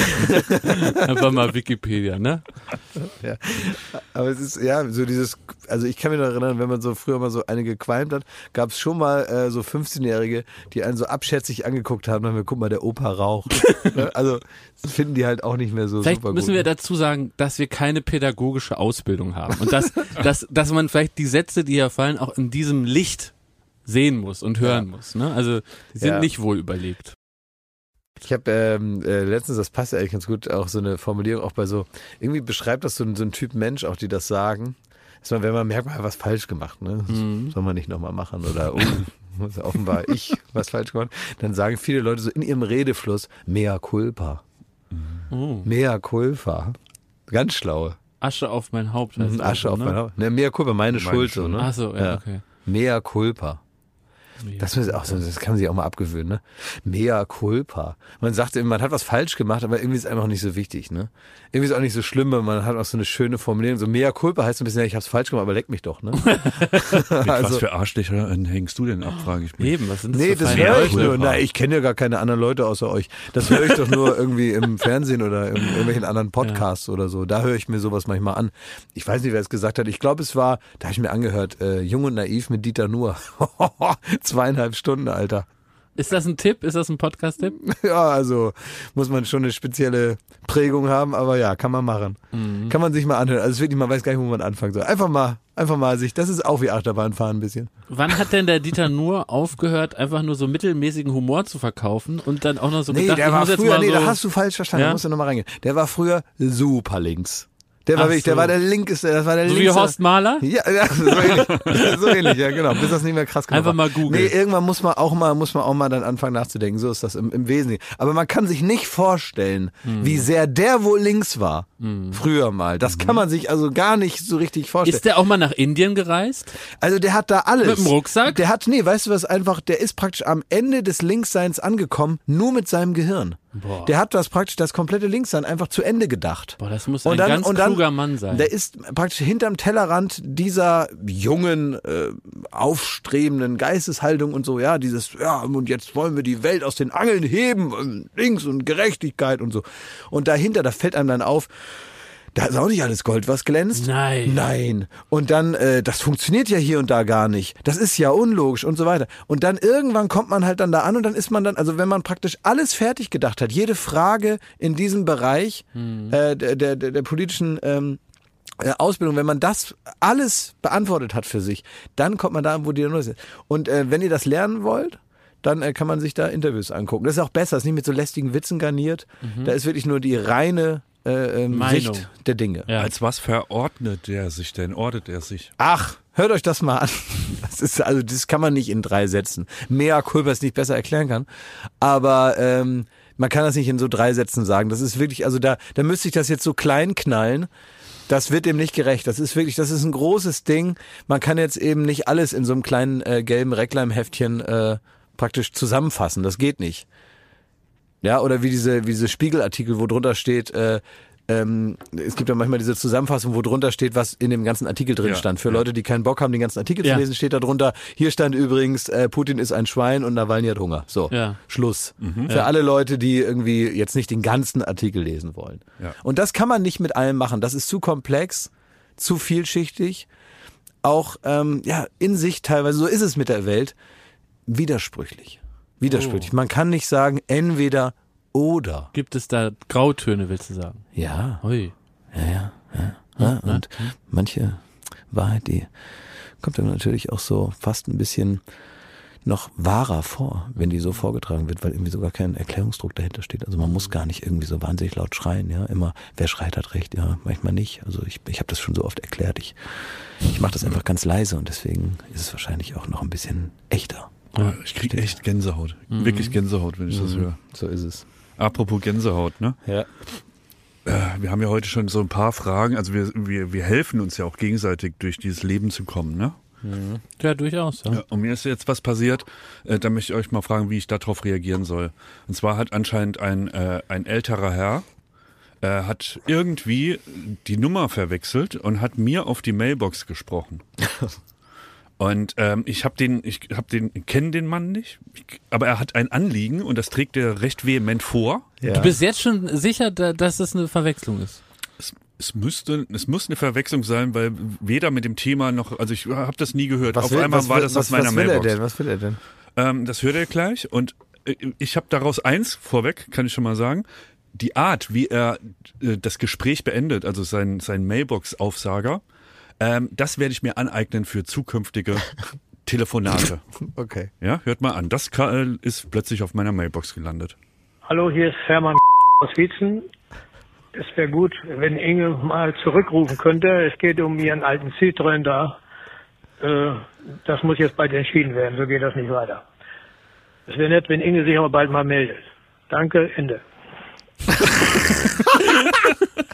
Einfach mal Wikipedia, ne? ja. Aber es ist, ja, so dieses, also ich kann mich noch erinnern, wenn man so früher mal so eine gequalmt hat, gab es schon mal äh, so fünfzehnjährige, die einen so abschätzig angeguckt haben, und wir guck mal, der Opa raucht. Ne? Also, das finden die halt auch nicht mehr so Vielleicht super müssen gut. wir dazu sagen, dass wir keine pädagogische Ausbildung haben und dass, dass, dass man vielleicht die Sätze, die hier fallen, auch in diesem Licht sehen muss und hören muss. Ne? Also die sind Ja. nicht wohl überlegt. Ich habe ähm, äh, letztens, das passt ja eigentlich ganz gut, auch so eine Formulierung auch bei so, irgendwie beschreibt das so, ein- so ein Typ Mensch, auch die das sagen, dass man, wenn man merkt, man hat was falsch gemacht, ne? Das Mhm. soll man nicht nochmal machen oder oh, muss ja offenbar ich was falsch gemacht, dann sagen viele Leute so in ihrem Redefluss, mea culpa, Oh. mea culpa. Ganz schlau. Asche auf mein Haupt. heißt Mhm, das Asche so, auf ne? mein Haupt. Ne, mea culpa, meine, Meine Schuld, so, Schuld. ne? Ach so, ja, Ja. okay. Mea culpa. Das, ist auch so, das kann man sich auch mal abgewöhnen, ne? Mea culpa. Man sagt immer, man hat was falsch gemacht, aber irgendwie ist es einfach nicht so wichtig, ne? Irgendwie ist es auch nicht so schlimm, weil man hat auch so eine schöne Formulierung. So Mea culpa heißt so ein bisschen, ja, ich hab's falsch gemacht, aber leck mich doch, ne? Mit Also- was für Arschlöcher hängst du denn ab, frage ich mich. Eben, was sind das Nee, für das feine höre ich Leute? nur. Na, ich kenne ja gar keine anderen Leute außer euch. Das höre ich doch nur irgendwie im Fernsehen oder in irgendwelchen anderen Podcasts oder so. Da höre ich mir sowas manchmal an. Ich weiß nicht, wer es gesagt hat. Ich glaube, es war, da habe ich mir angehört, äh, Jung und Naiv mit Dieter Nuhr. Zweieinhalb Stunden, Alter. Ist das ein Tipp? Ist das ein Podcast-Tipp? Ja, also muss man schon eine spezielle Prägung haben, aber ja, kann man machen. Mhm. Kann man sich mal anhören. Also wirklich, man weiß gar nicht, wo man anfangen soll. Einfach mal, einfach mal sich, das ist auch wie Achterbahnfahren ein bisschen. Wann hat denn der Dieter Nuhr aufgehört, einfach nur so mittelmäßigen Humor zu verkaufen und dann auch noch so Nee, gedacht, der ich war muss jetzt früher, mal nee, so, da hast du falsch verstanden, Ja? da musst du nochmal reingehen. Der war früher super links. Der war Ach wirklich, der so. war der linkeste, das war der so wie linkste. Horst Mahler? Ja, ja, so ähnlich, so ähnlich, ja genau, bis das nicht mehr krass genug Einfach war. mal googeln. Nee, irgendwann muss man auch mal, muss man auch mal dann anfangen nachzudenken, so ist das im, im Wesentlichen. Aber man kann sich nicht vorstellen, Hm. wie sehr der wohl links war, früher mal. Das kann man sich also gar nicht so richtig vorstellen. Ist der auch mal nach Indien gereist? Also der hat da alles. Mit dem Rucksack? Der hat, nee, weißt du was, einfach, der ist praktisch am Ende des Linksseins angekommen, nur mit seinem Gehirn. Boah. Der hat das praktisch, das komplette Linkssein einfach zu Ende gedacht. Boah, das muss Und ein dann- ganz und dann- kluger Mann sein. Der ist praktisch hinterm Tellerrand dieser jungen, äh, aufstrebenden Geisteshaltung und so, ja, dieses, ja, und jetzt wollen wir die Welt aus den Angeln heben, und links und Gerechtigkeit und so. Und dahinter, da fällt einem dann auf, da ist auch nicht alles Gold, was glänzt. Nein. Nein. Und dann, äh, das funktioniert ja hier und da gar nicht. Das ist ja unlogisch und so weiter. Und dann irgendwann kommt man halt dann da an und dann ist man dann, also wenn man praktisch alles fertig gedacht hat, jede Frage in diesem Bereich Hm. äh, der, der, der politischen ähm, äh, Ausbildung, wenn man das alles beantwortet hat für sich, dann kommt man da, wo die Null ist. Und äh, wenn ihr das lernen wollt, dann äh, kann man sich da Interviews angucken. Das ist auch besser, ist nicht mit so lästigen Witzen garniert. Da ist wirklich nur die reine äh, ähm, Meinung. Sicht der Dinge. Ja. Als was verordnet der sich denn? Ortet er sich? Ach, hört euch das mal an. Das ist, also das kann man nicht in drei Sätzen. Mea culpa es nicht besser erklären kann. Aber ähm, man kann das nicht in so drei Sätzen sagen. Das ist wirklich, also da, da müsste ich das jetzt so klein knallen. Das wird dem nicht gerecht. Das ist wirklich, das ist ein großes Ding. Man kann jetzt eben nicht alles in so einem kleinen äh, gelben Reklamheftchen äh, praktisch zusammenfassen. Das geht nicht. Ja, oder wie diese, wie diese Spiegelartikel, wo drunter steht, äh, ähm, es gibt ja manchmal diese Zusammenfassung, wo drunter steht, was in dem ganzen Artikel drin Ja, stand. Für ja. Leute, die keinen Bock haben, den ganzen Artikel Ja. zu lesen, steht da drunter, hier stand übrigens, äh, Putin ist ein Schwein und Nawalny hat Hunger. So, Ja. Schluss. Mhm. Für alle Leute, die irgendwie jetzt nicht den ganzen Artikel lesen wollen. Ja. Und das kann man nicht mit allem machen. Das ist zu komplex, zu vielschichtig, auch ähm, ja in sich teilweise, so ist es mit der Welt, widersprüchlich. Widersprüchlich. Oh. Man kann nicht sagen, entweder oder. Gibt es da Grautöne, willst du sagen? Ja, Ui. ja, und manche Wahrheit, die kommt dann natürlich auch so fast ein bisschen noch wahrer vor, wenn die so vorgetragen wird, weil irgendwie sogar kein Erklärungsdruck dahinter steht. Also man muss gar nicht irgendwie so wahnsinnig laut schreien, ja, immer, wer schreit, hat recht, ja, manchmal nicht. Also ich, ich habe das schon so oft erklärt. Ich, ich mache das einfach ganz leise und deswegen ist es wahrscheinlich auch noch ein bisschen echter. Ja. Ich krieg echt Gänsehaut. Wirklich Gänsehaut, wenn ich das höre. So ist es. Apropos Gänsehaut, ne? Ja. Äh, wir haben ja heute schon so ein paar Fragen. Also wir, wir, wir helfen uns ja auch gegenseitig durch dieses Leben zu kommen, ne? Ja, durchaus. Ja. Ja, und mir ist jetzt was passiert, äh, da möchte ich euch mal fragen, wie ich darauf reagieren soll. Und zwar hat anscheinend ein, äh, ein älterer Herr, äh, hat irgendwie die Nummer verwechselt und hat mir auf die Mailbox gesprochen. Und ähm, ich habe den, ich habe den, kenne den Mann nicht, ich, aber er hat ein Anliegen und das trägt er recht vehement vor. Ja. Du bist jetzt schon sicher, da, dass das eine Verwechslung ist? Es, es müsste, es muss eine Verwechslung sein, weil weder mit dem Thema noch, also ich habe das nie gehört. Was Auf will, einmal was war will, das was, auf meiner was will Mailbox. er denn? Was will er denn? Ähm, das hört ihr gleich und äh, ich habe daraus eins vorweg, kann ich schon mal sagen. Die Art, wie er äh, das Gespräch beendet, also sein, sein Mailbox-Aufsager, ähm, das werde ich mir aneignen für zukünftige Telefonate. Okay. Ja, hört mal an. Das ka- ist plötzlich auf meiner Mailbox gelandet. Hallo, hier ist Hermann aus Wietzen. Es wäre gut, wenn Inge mal zurückrufen könnte. Es geht um ihren alten Citroën da. Äh, das muss jetzt bald entschieden werden, so geht das nicht weiter. Es wäre nett, wenn Inge sich aber bald mal meldet. Danke, Ende.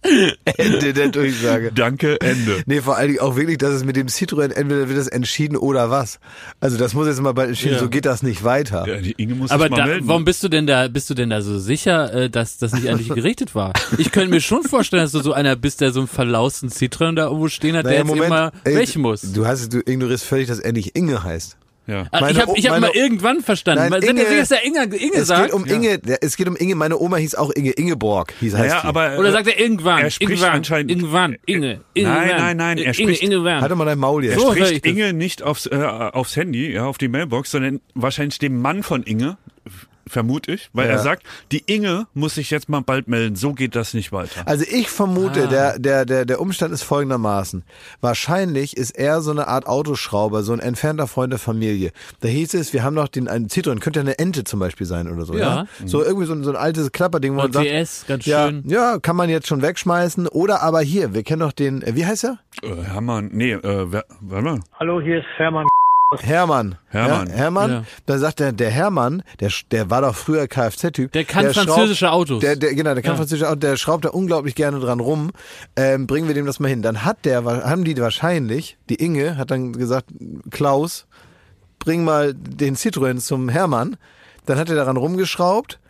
Ende der Durchsage. Danke, Ende. Nee, vor allen Dingen auch wirklich, dass es mit dem Citroën entweder wird es entschieden oder was. Also das muss jetzt mal bald entschieden, Ja. so geht das nicht weiter. Ja, die Inge muss Aber sich mal da, melden. warum bist du denn da, bist du denn da so sicher, äh, dass das nicht an dich gerichtet war? Ich könnte mir schon vorstellen, dass du so einer bist, der so einen verlausten Citroën da irgendwo stehen hat, der Naja, jetzt Moment, immer ey, weg muss. Du hast, du ignorierst völlig, dass er nicht Inge heißt. Ja. Ah, meine ich habe O- ich hab meine- mal irgendwann verstanden. Nein, Nein, Sind Inge- ihr sicher, dass der Inge, Inge Es sagt? geht um Inge, der- es geht um Inge, meine Oma hieß auch Inge, Ingeborg hieß heißt Naja, die. aber Oder sagt er irgendwann? Er spricht irgendwann, anscheinend- Irgendwann, Inge, Inge. Nein, nein, nein, er Inge, spricht- Ingewern. Halt doch mal dein Maul jetzt. So. höre ich spricht das. Inge nicht aufs, äh, aufs Handy, ja, auf die Mailbox, sondern wahrscheinlich dem Mann von Inge, f- vermute ich, weil Ja. er sagt, die Inge muss sich jetzt mal bald melden, so geht das nicht weiter. Also ich vermute, Ah. der, der, der, der Umstand ist folgendermaßen. Wahrscheinlich ist er so eine Art Autoschrauber, so ein entfernter Freund der Familie. Da hieß es, wir haben noch den einen Citroën, könnte ja eine Ente zum Beispiel sein oder so. Ja. Ja. So irgendwie so ein, so ein altes Klapperding, wo man Und sagt, D S, ganz ja, schön. ja, kann man jetzt schon wegschmeißen. Oder aber hier, wir kennen doch den, äh, wie heißt er? Äh, Hermann, nee, äh, wer, warte mal. Hallo, hier ist Hermann. Hermann. Hermann. Ja, Hermann. Ja. Da sagt er, der Hermann, der, der war doch früher Kfz-Typ. Der kann französische schraubt, Autos. Der, der, genau, der kann Ja. französische Autos, der schraubt da unglaublich gerne dran rum. Ähm, bringen wir dem das mal hin. Dann hat der, haben die wahrscheinlich, die Inge hat dann gesagt, Klaus, bring mal den Citroën zum Hermann. Dann hat er daran rumgeschraubt.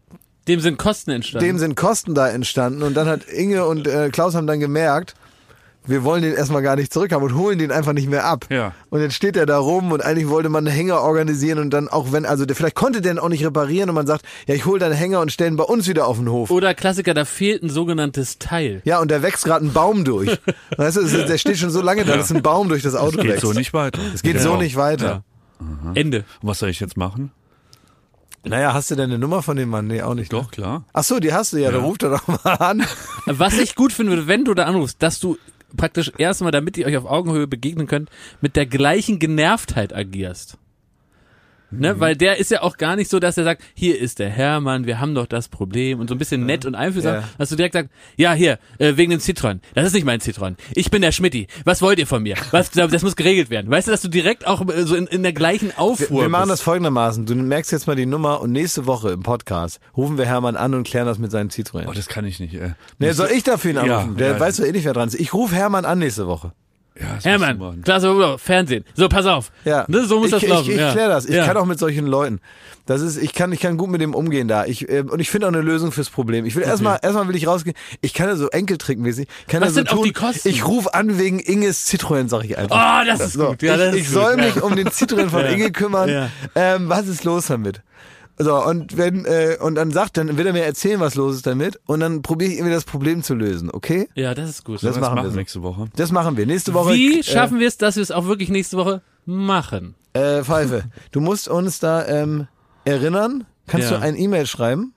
Dem sind Kosten entstanden. Dem sind Kosten da entstanden. Und dann hat Inge und äh, Klaus haben dann gemerkt, wir wollen den erstmal gar nicht zurückhaben und holen den einfach nicht mehr ab. Ja. Und jetzt steht er da rum und eigentlich wollte man einen Hänger organisieren und dann auch wenn, also der, vielleicht konnte der ihn auch nicht reparieren und man sagt, ja, ich hole deinen Hänger und stelle ihn bei uns wieder auf den Hof. Oder Klassiker, da fehlt ein sogenanntes Teil. Ja, und da wächst gerade ein Baum durch. Weißt du, es ist- der steht schon so lange da, dass ein Baum durch das Auto Das geht wächst. so nicht weiter. Es geht so nicht weiter. Ende. Und was soll ich jetzt machen? Naja, hast du denn eine Nummer von dem Mann? Nee, auch nicht. Doch, klar. Ach so, die hast du ja, da ruft er doch mal an. Was ich gut finde, würde, wenn du da anrufst, dass du praktisch erstmal, damit ihr euch auf Augenhöhe begegnen könnt, mit der gleichen Genervtheit agierst. Ne, weil der ist ja auch gar nicht so, dass er sagt, hier ist der Hermann, wir haben doch das Problem und so ein bisschen nett und einfühlsam, Ja. dass du direkt sagst, ja hier, äh, wegen dem Citroën, das ist nicht mein Citroën, ich bin der Schmidti, was wollt ihr von mir? Was, das muss geregelt werden. Weißt du, dass du direkt auch äh, so in, in der gleichen Aufruhr Wir, wir machen das bist. folgendermaßen. Du merkst jetzt mal die Nummer und nächste Woche im Podcast rufen wir Hermann an und klären das mit seinen Citroën. Oh, das kann ich nicht. Äh. Nee, soll ich dafür ihn Ja, anrufen? Der ja. weiß doch eh nicht, wer dran ist. Ich rufe Hermann an nächste Woche. Ja, das musst du Hermann, machen. klasse, Fernsehen. So, pass auf. Ja. Ne, so muss ich, das ich, laufen. Ich, ich ja. kläre das. Ich ja. kann auch mit solchen Leuten. Das ist, ich kann, ich kann gut mit dem umgehen da. Ich, äh, und ich finde auch eine Lösung fürs Problem. Ich will erstmal, erstmal will ich rausgehen. Ich kann ja so Enkeltrickmäßig, kann Was ja so sind auch tun. die Kosten? Ich rufe an wegen Inges Citroën, sag ich einfach. Oh, das ist So, gut. Ja, ich das ist ich gut. soll Ja. mich um den Citroën von Ja. Inge kümmern. Ja. Ähm, was ist los damit? So, und wenn, äh, und dann sagt, dann will er mir erzählen, was los ist damit. Und dann probiere ich irgendwie das Problem zu lösen, okay? Ja, das ist gut. Das Was machen wir machen so. nächste Woche? Das machen wir. Nächste Woche. Wie äh, schaffen wir es, dass wir es auch wirklich nächste Woche machen? Äh, Pfeife, du musst uns da ähm, erinnern. Kannst Ja. du ein E-Mail schreiben?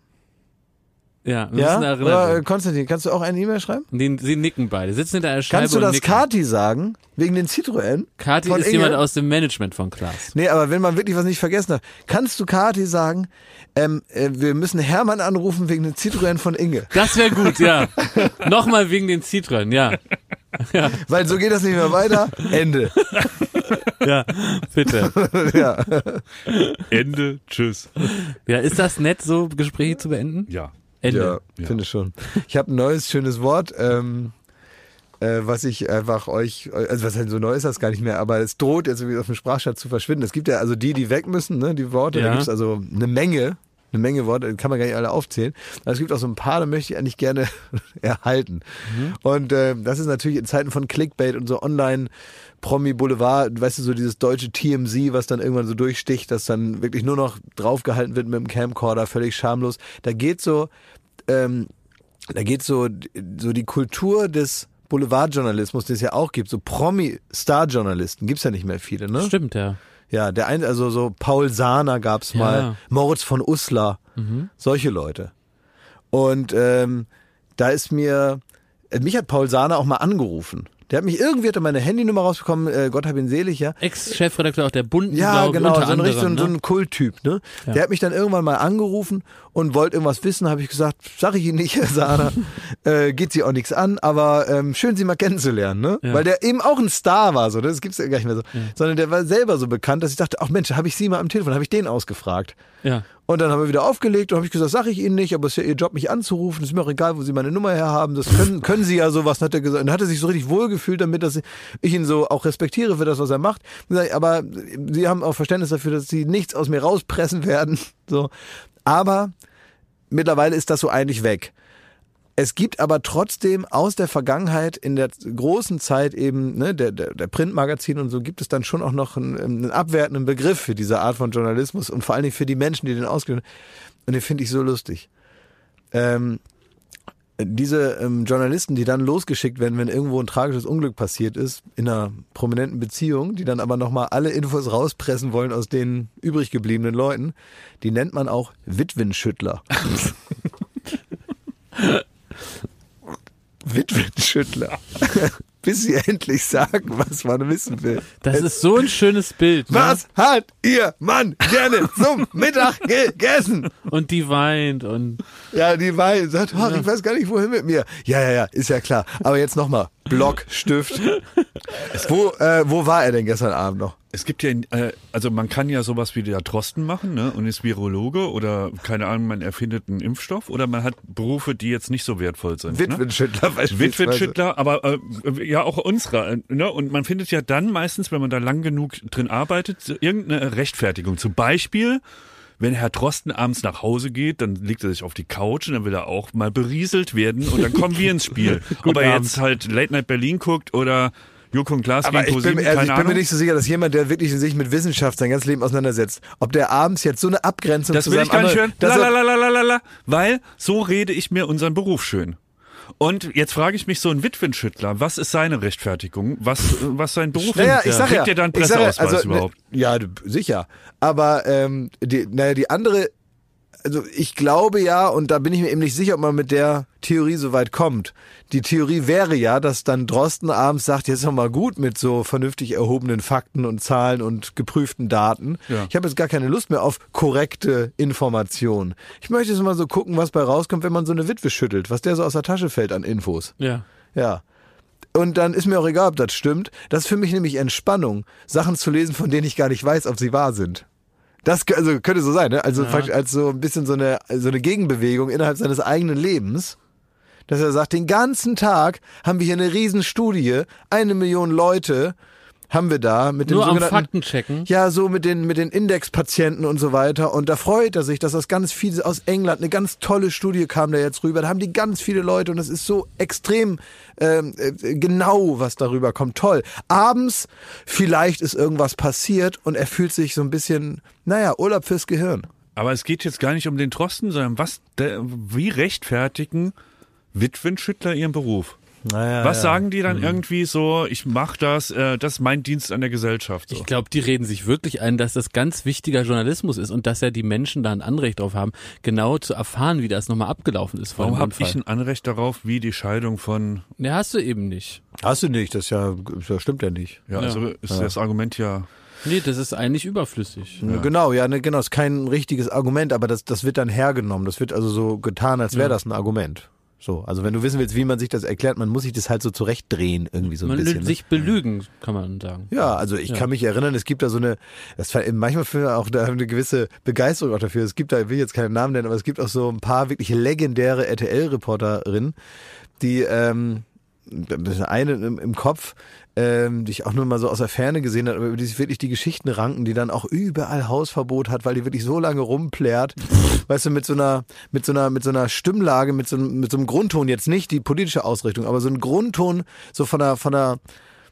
Ja, wir Ja? müssen erinnern. Oder äh, Konstantin, kannst du auch ein E-Mail schreiben? Die, sie nicken beide, sitzen hinter einer Scheibe Kannst du und das nicken. Kati sagen? Wegen den Citroën? Kati von ist Inge? jemand aus dem Management von Klaas. Nee, aber wenn man wirklich was nicht vergessen hat, kannst du Kati sagen, ähm, äh, wir müssen Hermann anrufen wegen den Citroën von Inge. Das wäre gut, ja. Nochmal wegen den Citroën, ja. Weil so geht das nicht mehr weiter. Ende. Ja, bitte. Ja. Ende, tschüss. Ja, ist das nett, so Gespräche zu beenden? Ja. Ende. Ja, finde schon. Ich habe ein neues, schönes Wort, ähm, äh, was ich einfach euch, also was halt so neu ist das gar nicht mehr, aber es droht jetzt irgendwie aus dem Sprachschatz zu verschwinden. Es gibt ja also die, die weg müssen, ne, die Worte, Ja. da gibt es also eine Menge, eine Menge Worte, kann man gar nicht alle aufzählen. Aber es gibt auch so ein paar, da möchte ich eigentlich gerne erhalten. Und äh, das ist natürlich in Zeiten von Clickbait und so online Promi Boulevard, weißt du, so dieses deutsche T M Z, was dann irgendwann so durchsticht, dass dann wirklich nur noch draufgehalten wird mit dem Camcorder, völlig schamlos. Da geht so, ähm, da geht so, so die Kultur des Boulevardjournalismus, den es ja auch gibt, so Promi-Star-Journalisten, gibt's ja nicht mehr viele, ne? Stimmt, ja. Ja, der eine, also so Paul Sahner gab's Ja. mal, Moritz von Uslar, solche Leute. Und ähm, da ist mir, äh, mich hat Paul Sahner auch mal angerufen. Der hat mich irgendwie, hat er meine Handynummer rausbekommen, äh, Gott hab ihn selig, ja. Ex-Chefredakteur auch der Bunten, Ja, glaub, genau, unter so ein, richtig, so, anderem, ein, so ne? ein Kulttyp, ne? Ja. Der hat mich dann irgendwann mal angerufen und wollte irgendwas wissen, habe ich gesagt, sag ich Ihnen nicht, Herr Sahner, äh, geht Sie auch nichts an, aber ähm, schön, Sie mal kennenzulernen, ne? Ja. Weil der eben auch ein Star war, so, das gibt's ja gar nicht mehr so, sondern der war selber so bekannt, dass ich dachte, ach Mensch, habe ich Sie mal am Telefon, habe ich den ausgefragt. Ja. Und dann haben wir wieder aufgelegt und habe ich gesagt, sag ich Ihnen nicht, aber es ist ja Ihr Job, mich anzurufen. Es ist mir auch egal, wo Sie meine Nummer her haben. Das können, können Sie ja sowas, hat er gesagt. Und dann hat er sich so richtig wohlgefühlt damit, dass ich ihn so auch respektiere für das, was er macht. Aber Sie haben auch Verständnis dafür, dass Sie nichts aus mir rauspressen werden. So. Aber mittlerweile ist das so eigentlich weg. Es gibt aber trotzdem aus der Vergangenheit, in der großen Zeit eben, ne, der, der, der Printmagazin und so, gibt es dann schon auch noch einen, einen abwertenden Begriff für diese Art von Journalismus und vor allen Dingen für die Menschen, die den ausgeben. Und den finde ich so lustig. Ähm, diese ähm, Journalisten, die dann losgeschickt werden, wenn irgendwo ein tragisches Unglück passiert ist, in einer prominenten Beziehung, die dann aber nochmal alle Infos rauspressen wollen aus den übrig gebliebenen Leuten, die nennt man auch Witwenschüttler. Witwenschüttler. Bis sie endlich sagen, was man wissen will. Das ist so ein schönes Bild. Ne? Was hat Ihr Mann gerne zum Mittag gegessen? Und die weint und... Ja, die weint. Sagt, ach, ich weiß gar nicht, wohin mit mir. Ja, ja, ja, ist ja klar. Aber jetzt nochmal. Block, Stift. Wo, äh, wo war er denn gestern Abend noch? Es gibt ja, äh, also man kann ja sowas wie der Drosten machen, ne, und ist Virologe oder, keine Ahnung, man erfindet einen Impfstoff oder man hat Berufe, die jetzt nicht so wertvoll sind. Witwenschüttler, ne? Witwenschüttler, aber äh, ja auch unsere, ne, und man findet ja dann meistens, wenn man da lang genug drin arbeitet, irgendeine Rechtfertigung. Zum Beispiel, wenn Herr Drosten abends nach Hause geht, dann legt er sich auf die Couch und dann will er auch mal berieselt werden und dann kommen wir ins Spiel. Ob er jetzt halt Late Night Berlin guckt oder Joko und Klaas aber gegen ich bin, ProSieben, also keine ich bin mir Ahnung. nicht so sicher, dass jemand, der wirklich sich mit Wissenschaft sein ganzes Leben auseinandersetzt, ob der abends jetzt so eine Abgrenzung Das zu will seinem ich gar nicht hören. anderen- dass er- Lalalala, weil so rede ich mir unseren Beruf schön. Und jetzt frage ich mich so ein Witwenschüttler, was ist seine Rechtfertigung? Was, was sein Beruf Naja, ist? ich sag Kriegt ja, ihr dann ich sag ja, Presseausweis also, überhaupt? Ne, ja, sicher. Aber ähm, die, naja, die andere, also ich glaube ja, und da bin ich mir eben nicht sicher, ob man mit der Theorie so weit kommt. Die Theorie wäre ja, dass dann Drosten abends sagt, jetzt ist doch mal gut mit so vernünftig erhobenen Fakten und Zahlen und geprüften Daten. Ja. Ich habe jetzt gar keine Lust mehr auf korrekte Informationen. Ich möchte jetzt mal so gucken, was bei rauskommt, wenn man so eine Witwe schüttelt, was der so aus der Tasche fällt an Infos. Ja. Ja. Und dann ist mir auch egal, ob das stimmt. Das ist für mich nämlich Entspannung, Sachen zu lesen, von denen ich gar nicht weiß, ob sie wahr sind. Das also könnte so sein, ne? Also Ja. faktisch als so ein bisschen so eine, so eine Gegenbewegung innerhalb seines eigenen Lebens, dass er sagt, den ganzen Tag haben wir hier eine Riesenstudie, eine Million Leute haben wir da mit den Nur am sogenannten Fakten checken. ja, so mit den, mit den Indexpatienten und so weiter. Und da freut er sich, dass das ganz viele aus England, eine ganz tolle Studie kam da jetzt rüber. Da haben die ganz viele Leute und es ist so extrem ähm, äh, genau, was darüber kommt. Toll. Abends, vielleicht ist irgendwas passiert und er fühlt sich so ein bisschen, naja, Urlaub fürs Gehirn. Aber es geht jetzt gar nicht um den Drosten, sondern was, der, wie rechtfertigen Witwenschüttler ihren Beruf? Naja, Was ja. sagen die dann irgendwie so, ich mach das, äh, das ist mein Dienst an der Gesellschaft. So. Ich glaube, die reden sich wirklich ein, dass das ganz wichtiger Journalismus ist und dass ja die Menschen da ein Anrecht drauf haben, genau zu erfahren, wie das nochmal abgelaufen ist vor Warum dem habe Unfall. ich ein Anrecht darauf, wie die Scheidung von, Ne, hast du eben nicht. Hast du nicht, das ja, das stimmt ja nicht. ja, also ist das Argument ja, Nee, das ist eigentlich überflüssig. Ja. Genau, ja, ne, genau, ist kein richtiges Argument, aber das, das wird dann hergenommen. Das wird also so getan, als wäre Ja. das ein Argument. So, also wenn du wissen willst, wie man sich das erklärt, man muss sich das halt so zurechtdrehen, irgendwie so ein Man bisschen. will ne? sich belügen, kann man sagen. Ja, also ich Ja. kann mich erinnern, es gibt da so eine, das war manchmal für auch da eine gewisse Begeisterung auch dafür. Es gibt da, ich will jetzt keinen Namen nennen, aber es gibt auch so ein paar wirklich legendäre R T L-Reporterinnen, die, ähm, eine im, im Kopf, ähm, die ich auch nur mal so aus der Ferne gesehen habe, aber über die sich wirklich die Geschichten ranken, die dann auch überall Hausverbot hat, weil die wirklich so lange rumplärt, weißt du, mit so einer, mit so einer, mit so einer Stimmlage, mit so, einem- mit so einem Grundton, jetzt nicht die politische Ausrichtung, aber so ein Grundton, so von der, von der,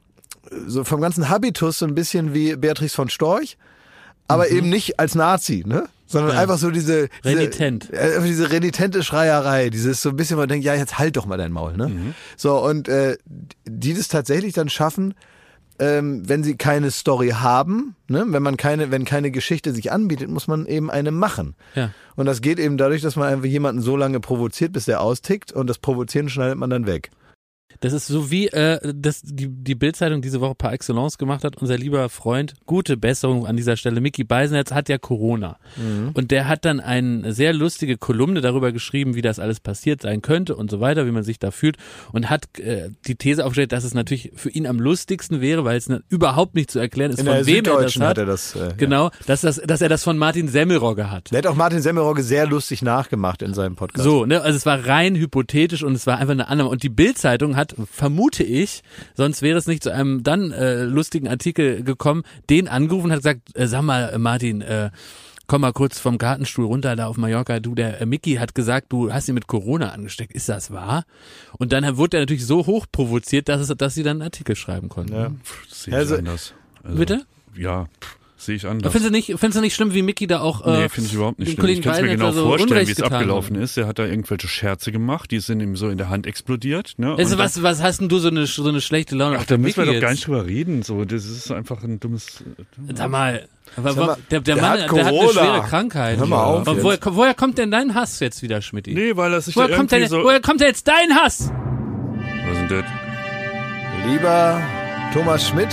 so vom ganzen Habitus so ein bisschen wie Beatrice von Storch, aber eben nicht als Nazi, ne? Sondern Ja. einfach so diese, diese, Renitent. äh, einfach diese renitente Schreierei, dieses so ein bisschen, man denkt, ja, jetzt halt doch mal dein Maul, ne? So, und äh, die das tatsächlich dann schaffen, ähm, wenn sie keine Story haben, ne? Wenn man keine, wenn keine Geschichte sich anbietet, muss man eben eine machen. Ja. Und das geht eben dadurch, dass man einfach jemanden so lange provoziert, bis der austickt und das Provozieren schneidet man dann weg. Das ist so wie äh, das die die Bild-Zeitung diese Woche par excellence gemacht hat. Unser lieber Freund, gute Besserung an dieser Stelle, Micky Beisenherz hat ja Corona. Mhm. Und der hat dann eine sehr lustige Kolumne darüber geschrieben, wie das alles passiert sein könnte und so weiter, wie man sich da fühlt. Und hat äh, die These aufgestellt, dass es natürlich für ihn am lustigsten wäre, weil es überhaupt nicht zu erklären ist, In von der wem er das Süddeutschen hat. hat er das, äh, genau, ja. dass, das, dass er das von Martin Semmelrogge hat. Der hat auch Martin Semmelrogge sehr lustig nachgemacht in seinem Podcast. So, ne, also es war rein hypothetisch und es war einfach eine Annahme. Und die Bild-Zeitung hat, vermute ich, sonst wäre es nicht zu einem dann äh, lustigen Artikel gekommen, den angerufen und hat gesagt, äh, sag mal, äh, Martin, äh, komm mal kurz vom Gartenstuhl runter da auf Mallorca. Du, der äh, Micky hat gesagt, du hast ihn mit Corona angesteckt. Ist das wahr? Und dann wurde er natürlich so hoch provoziert, dass es, dass sie dann einen Artikel schreiben konnten. Ja. Das sehe ich Also- anders. Also, Bitte? Ja, pff, sehe ich anders. Findest du nicht, findest du nicht schlimm, wie Micky da auch äh, Nee, finde ich überhaupt nicht dem schlimm. Kollegen Ich kann es mir Beisenherz genau so vorstellen, Unrecht wie es getan hat? abgelaufen ist. Er hat da irgendwelche Scherze gemacht, die sind ihm so in der Hand explodiert. Ne? Also Und was, was hast denn du so eine, so eine schlechte Laune dann, auf ach, da der müssen wir Micky doch gar jetzt? nicht drüber reden. So, das ist einfach ein dummes... Sag mal, aber Sag mal, der, der, der Mann, hat der hat eine Corona. schwere Krankheit. Hör mal auf Aber jetzt. woher, woher kommt denn dein Hass jetzt wieder, Schmidti? Nee, weil er sich woher, da kommt irgendwie denn, so... woher kommt denn jetzt dein Hass? Was ist denn das? Lieber Thomas Schmidt,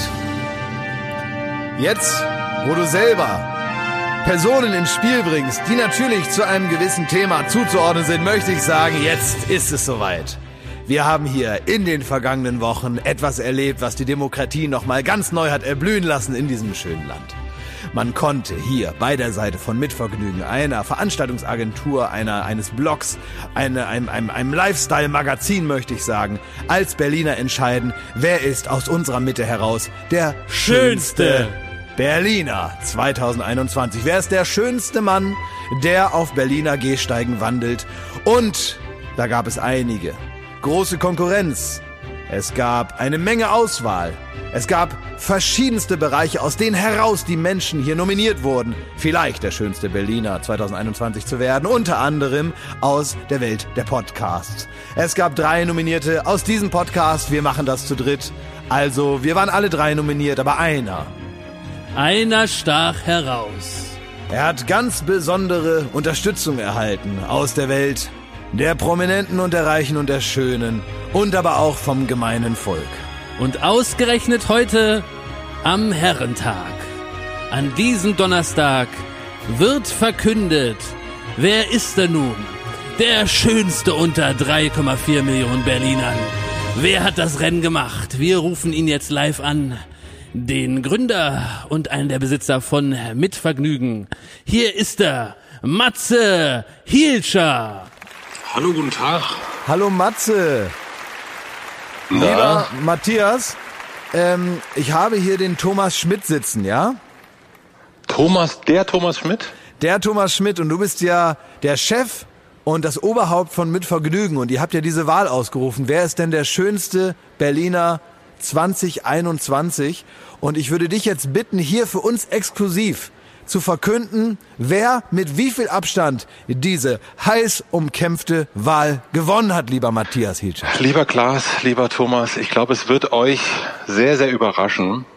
jetzt, wo du selber Personen ins Spiel bringst, die natürlich zu einem gewissen Thema zuzuordnen sind, möchte ich sagen, jetzt ist es soweit. Wir haben hier in den vergangenen Wochen etwas erlebt, was die Demokratie nochmal ganz neu hat erblühen lassen in diesem schönen Land. Man konnte hier bei der Seite von Mitvergnügen, einer Veranstaltungsagentur, einer, eines Blogs, eine, einem, einem, einem Lifestyle-Magazin, möchte ich sagen, als Berliner entscheiden, wer ist aus unserer Mitte heraus der schönste Berliner zweitausendeinundzwanzig. Wer ist der schönste Mann, der auf Berliner Gehsteigen wandelt? Und da gab es einige. Große Konkurrenz. Es gab eine Menge Auswahl. Es gab verschiedenste Bereiche, aus denen heraus die Menschen hier nominiert wurden, vielleicht der schönste Berliner zweitausendeinundzwanzig zu werden, unter anderem aus der Welt der Podcasts. Es gab drei Nominierte aus diesem Podcast, wir machen das zu dritt. Also, wir waren alle drei nominiert, aber einer, Einer stach heraus. er hat ganz besondere Unterstützung erhalten aus der Welt der Prominenten und der Reichen und der Schönen und aber auch vom gemeinen Volk. Und ausgerechnet heute am Herrentag, an diesem Donnerstag, wird verkündet, wer ist denn nun der Schönste unter drei Komma vier Millionen Berlinern? Wer hat das Rennen gemacht? Wir rufen ihn jetzt live an. Den Gründer und einen der Besitzer von Mitvergnügen. Hier ist er, Matze Hielscher. Hallo, guten Tag. Hallo Matze. Lieber Matthias, ähm, ich habe hier den Thomas Schmidt sitzen, ja? Thomas, der Thomas Schmidt? Der Thomas Schmidt, und du bist ja der Chef und das Oberhaupt von Mitvergnügen und ihr habt ja diese Wahl ausgerufen. Wer ist denn der schönste Berliner zwanzig einundzwanzig? Und ich würde dich jetzt bitten, hier für uns exklusiv zu verkünden, wer mit wie viel Abstand diese heiß umkämpfte Wahl gewonnen hat, lieber Matthias Hielscher. Lieber Klaas, lieber Thomas, ich glaube, es wird euch sehr, sehr überraschen.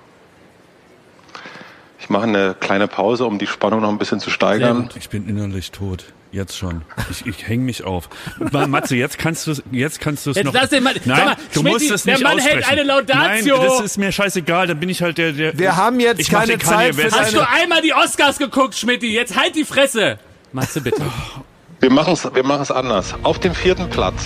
Ich mache eine kleine Pause, um die Spannung noch ein bisschen zu steigern. Ich bin innerlich tot. Jetzt schon. Ich, ich hänge mich auf. Matze, jetzt kannst du es jetzt kannst du es Jetzt noch. lass den Mann- Nein, sag mal, du Schmidti, musst es der nicht Mann hält aussprechen. eine Laudatio. Nein, das ist mir scheißegal, dann bin ich halt der der Wir haben jetzt ich mach keine den Kanye Zeit für West. Hast deine- du einmal die Oscars geguckt, Schmidti? Jetzt halt die Fresse. Matze, bitte. Wir machen es wir machen's anders. Auf dem vierten Platz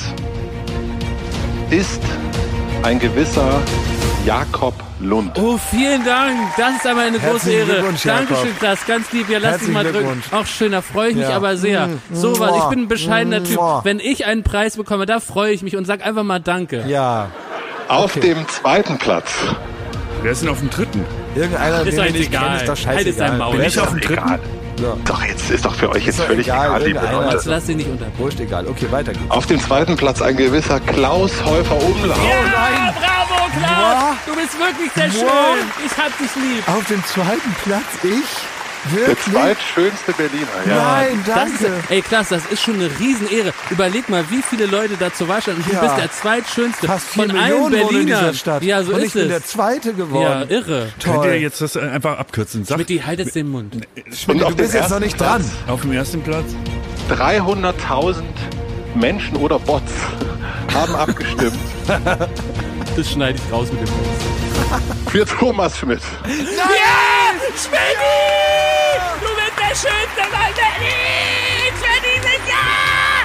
ist ein gewisser Jakob Lund. Oh, vielen Dank. Das ist einmal eine große Herzlichen Ehre. Glückwunsch, Jakob. Dankeschön, Klaas. Ganz lieb. Ja, lass dich Herzlichen mal drücken. Glückwunsch. Auch schön, da freue ich mich Ja. aber sehr. Mm, So was. Ich bin ein bescheidener mm, Typ. mua. Wenn ich einen Preis bekomme, da freue ich mich und sag einfach mal Danke. Ja, Auf dem zweiten Platz Wer ist denn auf dem dritten? irgendeiner, Ist den doch wir nicht egal. kennen, ist doch Halt jetzt dein scheißegal. Maul. Bin Wer ich ist auf dem dritten? Ja. Doch, jetzt ist doch für euch jetzt doch völlig egal, egal, liebe irgendeiner. Leute. Also lass dich nicht unter. Wurscht, egal. Okay, weiter geht's. Auf dem zweiten Platz ein gewisser Klaus Häufer Umlauf. Ja, bravo, Klaas. Boah. Du bist wirklich sehr Boah. schön. Ich hab dich lieb. Auf dem zweiten Platz ich? Der Wirklich? zweitschönste Berliner, ja. Nein, Das danke. ist, ey, Klaas, das ist schon eine Riesenehre. Überleg mal, wie viele Leute da zur Wahl standen. Du Ja. bist der zweitschönste Fast vier von allen Millionen wohnen in Berlinern. dieser Stadt. Ja, so Und ist ich bin der es. Zweite Ja, geworden. irre. Könnt ihr Toll. jetzt das einfach abkürzen? Sag, Schmidti, halt jetzt den Mund. Und Du auf bist dem jetzt noch ersten nicht dran. auf dem ersten Platz? dreihunderttausend Menschen oder Bots haben abgestimmt Das schneide ich raus mit dem Text. für Thomas Schmidt. Ja! Schmidti! Du bist der schönste Mann Berlins für dieses Jahr!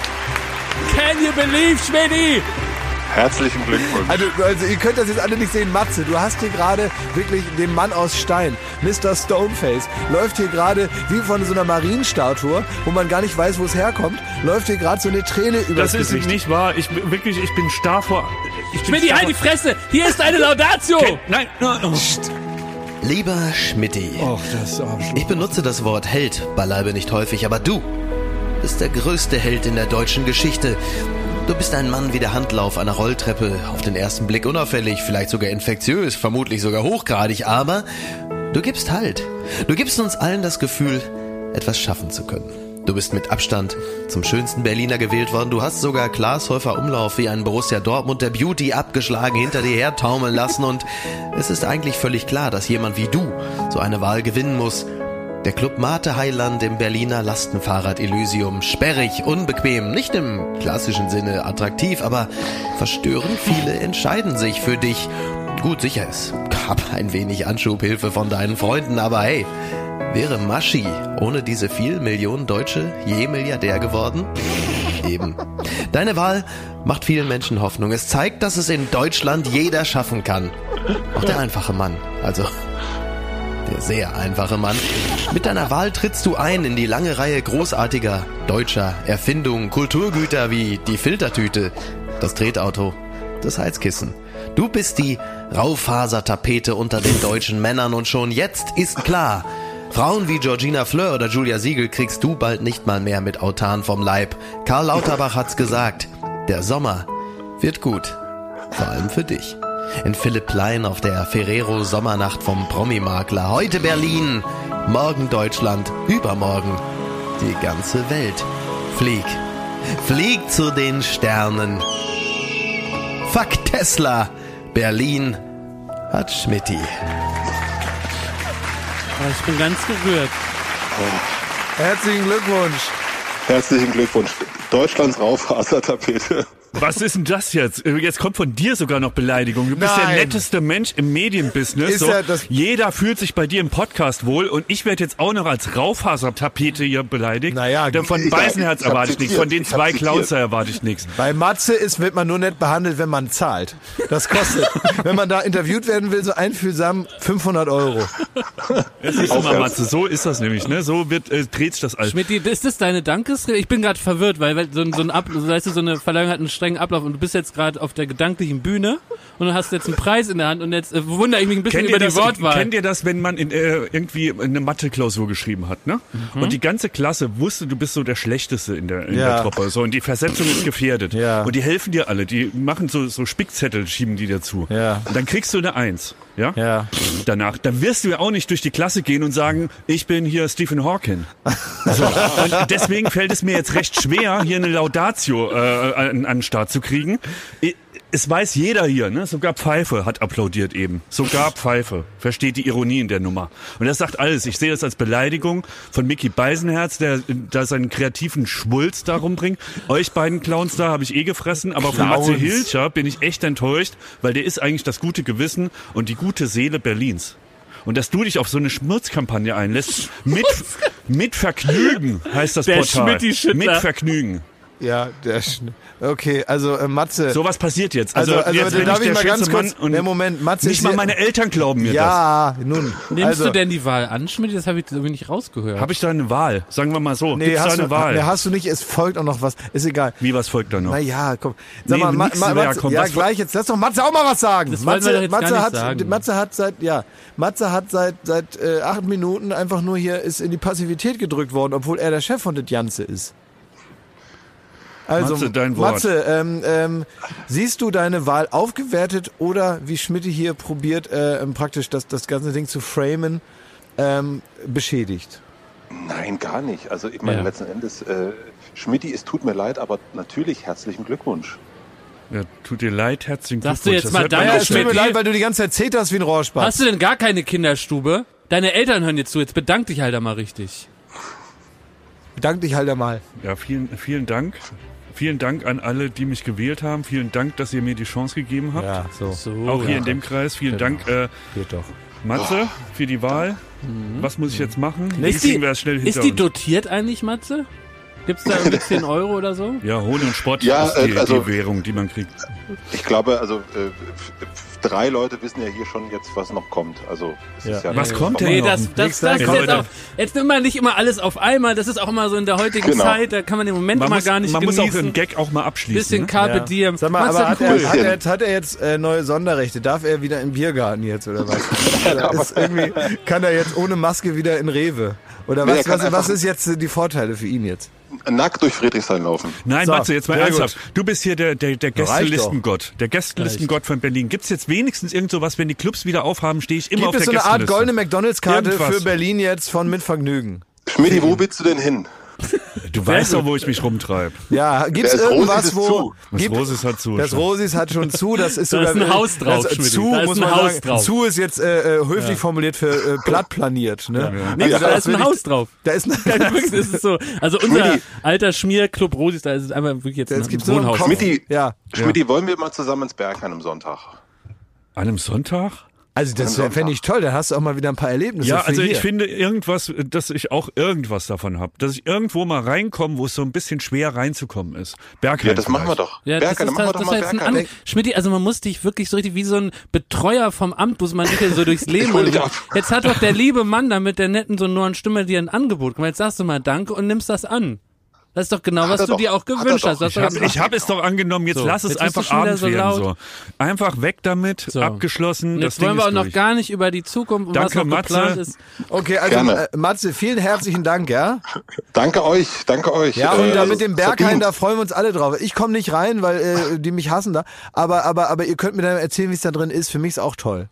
Can you believe, Schmidti? Herzlichen Glückwunsch. Also, also ihr könnt das jetzt alle nicht sehen, Matze, du hast hier gerade wirklich den Mann aus Stein, Mister Stoneface, läuft hier gerade wie von so einer Marienstatue, wo man gar nicht weiß, wo es herkommt, läuft hier gerade so eine Träne über das Das ist Gesicht. nicht wahr. Ich bin wirklich, ich bin starr vor. Ich bin Schmidti, starr halt die vor- Fresse! Hier ist eine Laudatio! Ken- Nein, nein. Oh. Lieber Schmidti, Och, das Arschloch. ich benutze das Wort Held beileibe nicht häufig, aber du bist der größte Held in der deutschen Geschichte. Du bist ein Mann wie der Handlauf einer Rolltreppe, auf den ersten Blick unauffällig, vielleicht sogar infektiös, vermutlich sogar hochgradig, aber du gibst Halt. Du gibst uns allen das Gefühl, etwas schaffen zu können. Du bist mit Abstand zum schönsten Berliner gewählt worden. Du hast sogar Glashäufer Umlauf wie ein Borussia Dortmund der Beauty abgeschlagen hinter dir her taumeln lassen. Und es ist eigentlich völlig klar, dass jemand wie du so eine Wahl gewinnen muss. Der Club Mate Heiland im Berliner Lastenfahrrad Elysium. Sperrig, unbequem, nicht im klassischen Sinne attraktiv, aber verstörend viele entscheiden sich für dich. Gut, sicher, es gab ein wenig Anschubhilfe von deinen Freunden, aber hey, wäre Maschi ohne diese vielen Millionen Deutsche je Milliardär geworden? Eben. Deine Wahl macht vielen Menschen Hoffnung. Es zeigt, dass es in Deutschland jeder schaffen kann. Auch der einfache Mann. Also der sehr einfache Mann. Mit deiner Wahl trittst du ein in die lange Reihe großartiger deutscher Erfindungen, Kulturgüter wie die Filtertüte, das Tretauto, das Heizkissen. Du bist die Raufasertapete unter den deutschen Männern und schon jetzt ist klar, Frauen wie Georgina Fleur oder Julia Siegel kriegst du bald nicht mal mehr mit Autan vom Leib. Karl Lauterbach hat's gesagt, der Sommer wird gut, vor allem für dich. In Philipp Plein auf der Ferrero Sommernacht vom Promi-Makler. Heute Berlin, morgen Deutschland, übermorgen die ganze Welt. Flieg, flieg zu den Sternen. Fuck Tesla, Berlin hat Schmidti. Oh, ich bin ganz gerührt. Herzlichen Glückwunsch. Herzlichen Glückwunsch. Deutschlands Raufasertapete. Was ist denn das jetzt? Jetzt kommt von dir sogar noch Beleidigung. Du bist Nein. der netteste Mensch im Medienbusiness. Ist So. ja das- Jeder fühlt sich bei dir im Podcast wohl und ich werde jetzt auch noch als Raufasertapete hier beleidigt. Naja, Denn von ich- Beisenherz ich hab erwarte ich nichts, zitiert, von den ich hab zwei zitiert. Clowns da erwarte ich nichts. Bei Matze ist, wird man nur nett behandelt, wenn man zahlt. Das kostet, wenn man da interviewt werden will, so einfühlsam fünfhundert Euro. Das ist immer, Aufwärts. Matze, so ist das nämlich, ne? So wird, äh, dreht sich das alles. Schmidti, ist das deine Dankesrede? Ich bin gerade verwirrt, weil, weil so, ein- so ein Ab, so, weißt du, so eine Verleihung hat einen strengen Ablauf und du bist jetzt gerade auf der gedanklichen Bühne und du hast jetzt einen Preis in der Hand und jetzt äh, wundere ich mich ein bisschen Kennt über ihr, die das, Wortwahl. kennt ihr das, wenn man in, äh, irgendwie eine Mathe-Klausur geschrieben hat, ne? Mhm. Und die ganze Klasse wusste, du bist so der Schlechteste in der, in Ja. der Truppe. So, und die Versetzung ist gefährdet. Ja. Und die helfen dir alle. Die machen so, so Spickzettel, schieben die dir zu. Ja. Und dann kriegst du eine Eins. Ja? Ja. Danach, dann wirst du ja auch nicht durch die Klasse gehen und sagen, ich bin hier Stephen Hawking. So. Und deswegen fällt es mir jetzt recht schwer, hier eine Laudatio äh, an, an den Start zu kriegen. Ich, Es weiß jeder hier, ne? Sogar Pfeife hat applaudiert eben. Sogar Pfeife. Versteht die Ironie in der Nummer. Und das sagt alles. Ich sehe das als Beleidigung von Micky Beisenherz, der da seinen kreativen Schwulst da rumbringt. Euch beiden Clowns da habe ich eh gefressen, aber von Matze Clowns. Hilscher bin ich echt enttäuscht, weil der ist eigentlich das gute Gewissen und die gute Seele Berlins. Und dass du dich auf so eine Schmutzkampagne einlässt, mit, mit Vergnügen heißt das Der Portal. Schmitti-Schüttler. Mit Vergnügen. Ja, der Schn okay, also äh, Matze. So was passiert jetzt. also, also, jetzt bin darf ich ich der mal ganz schönste kurz. Mann und Ne, Moment, Matze nicht ist mal sehr- meine Eltern glauben mir Ja, nun. Nimmst also, du denn die Wahl an, Schmidti? Das habe ich irgendwie nicht rausgehört. das. Habe ich da eine Wahl? Sagen wir mal so. Nee, Gibt's da hast eine du, Wahl? nee, hast du nicht, es folgt auch noch was. Ist egal. Wie, was folgt da noch? Naja, komm. Sag Nee, mal, Ma nix, Ma ja, Matze, komm, ja, was- gleich, jetzt lass doch Matze auch mal was sagen. Das wollen wir Matze, doch jetzt gar Matze, nicht hat, sagen. Matze hat seit, ja, Matze hat seit, seit äh, acht Minuten einfach nur hier, ist in die Passivität gedrückt worden, obwohl er der Chef von das Janze ist. Also, Matze, dein Wort. Matze, ähm, ähm, siehst du deine Wahl aufgewertet oder wie Schmidti hier probiert, äh, praktisch das, das ganze Ding zu framen, ähm, beschädigt? Nein, gar nicht. Also ich meine, Ja. letzten Endes, äh, Schmidti, es tut mir leid, aber natürlich herzlichen Glückwunsch. Ja, tut dir leid, herzlichen Sagst du Glückwunsch. jetzt Das mal hört man deine Ja, auch es tut mir Schmidti? leid, weil du die ganze Zeit zeterst wie ein Rohrspatz. Hast du denn gar keine Kinderstube? Deine Eltern hören jetzt zu, jetzt bedank dich halt einmal richtig. Bedank dich halt einmal. Ja, vielen, vielen Dank. Vielen Dank an alle, die mich gewählt haben. Vielen Dank, dass ihr mir die Chance gegeben habt. Ja, so. So, Auch hier ja. in dem Kreis. Vielen Dank, äh, Geht doch. Matze, für die Wahl. Was muss ich jetzt machen? Wie Ist die, kriegen wir das schnell hinter ist die uns? dotiert eigentlich, Matze? Gibt's da irgendwie zehn Euro oder so? Ja, Hohn und Spott Ja, ist die, äh, also- die Währung, die man kriegt. Ich glaube, also äh, f- f- drei Leute wissen ja hier schon jetzt, was noch kommt. Also es Ja. ist ja Was nicht- kommt denn? Nee, noch das, ein- das, Nächster das ist Leute. jetzt auch, jetzt nimm mal nicht immer alles auf einmal, das ist auch immer so in der heutigen Genau. Zeit, da kann man den Moment Man, mal muss, gar nicht man muss genießen. auch einen Gag auch mal abschließen. Bisschen ne? Carpe Ja. Diem. Sag mal, Matze, aber hat cool. er, Bisschen. hat, er jetzt, hat er jetzt äh, neue Sonderrechte? Darf er wieder im Biergarten jetzt oder was? Das ist irgendwie, kann er jetzt ohne Maske wieder in Rewe? Oder Nee, was, er kann was, was einfach- ist jetzt äh, die Vorteile für ihn jetzt? nackt durch Friedrichshain laufen. Nein, So, Matze, jetzt mal sehr ernsthaft. Du bist hier der, der, der Reicht doch. Gästelistengott. Der Gästelistengott von Berlin. Gibt's jetzt wenigstens irgend sowas, wenn die Clubs wieder aufhaben, stehe ich immer Gibt auf es der so eine Art Gästeliste. goldene McDonalds-Karte Irgendwas. für Berlin jetzt von Mit Vergnügen? Schmidti, wo willst du denn hin? Du weißt doch, wo ich mich rumtreibe. Ja, gibt's Das irgendwas, Rosis ist wo... zu. Das Gibt, Rosis hat zu. das Rosis hat schon zu, das ist Da sogar... ist ein Haus drauf, das, Schmidti. zu, Da ist muss ein man Haus sagen, drauf. zu ist jetzt äh, äh, höflich formuliert für äh, platt planiert. Ne? Nee, Also da ist ein wirklich- Haus drauf. Da ist ein... Ja, wirklich, das ist so. Also unser alter Schmierclub Rosis, da ist es einfach wirklich jetzt Jetzt ein gibt's nur noch Wohnhaus. Kopf. Schmidti, Ja, Schmidti, wollen wir mal zusammen ins Berg an einem Sonntag? An einem Sonntag? also das Sonntag. fände ich toll, da hast du auch mal wieder ein paar Erlebnisse Ja, für also hier. ich finde irgendwas, dass ich auch irgendwas davon habe. Dass ich irgendwo mal reinkomme, wo es so ein bisschen schwer reinzukommen ist. Bergheim Ja, das machen wir vielleicht. doch. Ja, Bergheim, das dann ist, machen wir das, doch das mal war jetzt ein Bergheim. An Schmidti, also man muss dich wirklich so richtig wie so ein Betreuer vom Amt, muss man dich ja so durchs Leben. hol dich Und ab. jetzt hat doch der liebe Mann da mit der netten sonoren Stimme dir ein Angebot gemacht. Jetzt sagst du mal Danke und nimmst das an. Das ist doch genau, Hat was er du doch. dir auch Hat er gewünscht doch. hast. Du hast Ich doch habe gesagt, ich hab es doch angenommen, jetzt So, lass es jetzt bist du einfach schon wieder abends so werden. laut. So. Einfach weg damit, So. abgeschlossen, und das jetzt Ding wollen wir ist auch noch durch. gar nicht über die Zukunft und was Danke, noch geplant Matze. ist. Okay, also Gerne. äh, Matze, vielen herzlichen Dank, ja? Danke euch, danke euch. Ja, Äh, und da mit dem Berghain, verdient. da freuen wir uns alle drauf. Ich komme nicht rein, weil äh, die mich hassen da. Aber, aber, aber ihr könnt mir dann erzählen, wie es da drin ist. Für mich ist auch toll.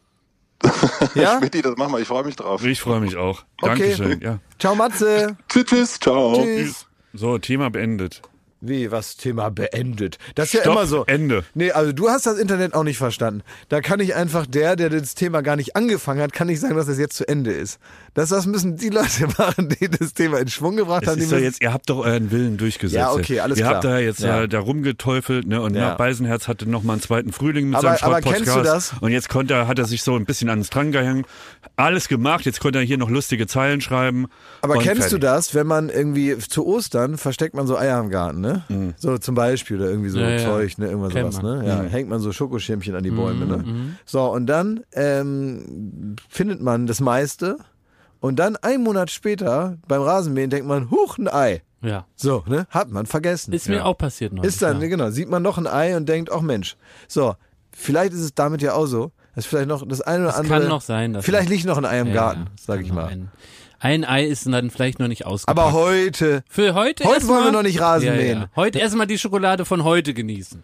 Ja? Schmidti, das machen wir, ich freue mich drauf. Ich freue mich auch. Okay. Dankeschön. Ja. Ciao, Matze. Tschüss, tschüss, ciao. Tschüss. So, Thema beendet. Wie, was Thema beendet? Das ist ja Stopp, immer so. Ende. Nee, also du hast das Internet auch nicht verstanden. Da kann ich einfach der, der das Thema gar nicht angefangen hat, kann nicht sagen, dass das jetzt zu Ende ist. Das, das müssen die Leute machen, die das Thema in Schwung gebracht Es haben. Die ist doch müssen- jetzt, ihr habt doch euren Willen durchgesetzt. Ja, okay, alles ihr klar. habt da jetzt Ja. äh, da rumgeteufelt, ne? Und Ja. Mark Beisenherz hatte noch mal einen zweiten Frühling mit Aber- seinem aber Schrottpodcast. kennst du das? Und jetzt konnte er, hat er sich so ein bisschen an den Strang gehangen. Alles gemacht, jetzt konnte er hier noch lustige Zeilen schreiben. Aber und kennst fertig. du das, wenn man irgendwie zu Ostern versteckt man so Eier im Garten, ne? Mhm. So zum Beispiel oder irgendwie so Ja, ja. Zeug, ne? Irgendwas Kennt sowas, man. ne? Ja, hängt man so Schokoschirmchen an die Bäume, Mhm, ne? So, und dann ähm, findet man das meiste und dann einen Monat später beim Rasenmähen denkt man, huch, ein Ei. Ja. So, ne? Hat man vergessen. Ist mir auch passiert noch. Ist dann, ja. genau, sieht man noch ein Ei und denkt, ach Mensch. So, vielleicht ist es damit ja auch so, dass vielleicht noch das eine oder Das andere. kann noch sein. Dass Vielleicht liegt noch ein Ei im Ja, Garten, ja, sag kann ich noch mal. Ein, ein Ei ist dann vielleicht noch nicht ausgepackt. Aber heute, Für heute heute erst wollen wir mal- noch nicht Rasen ja, mähen. Ja. Heute erstmal die Schokolade von heute genießen.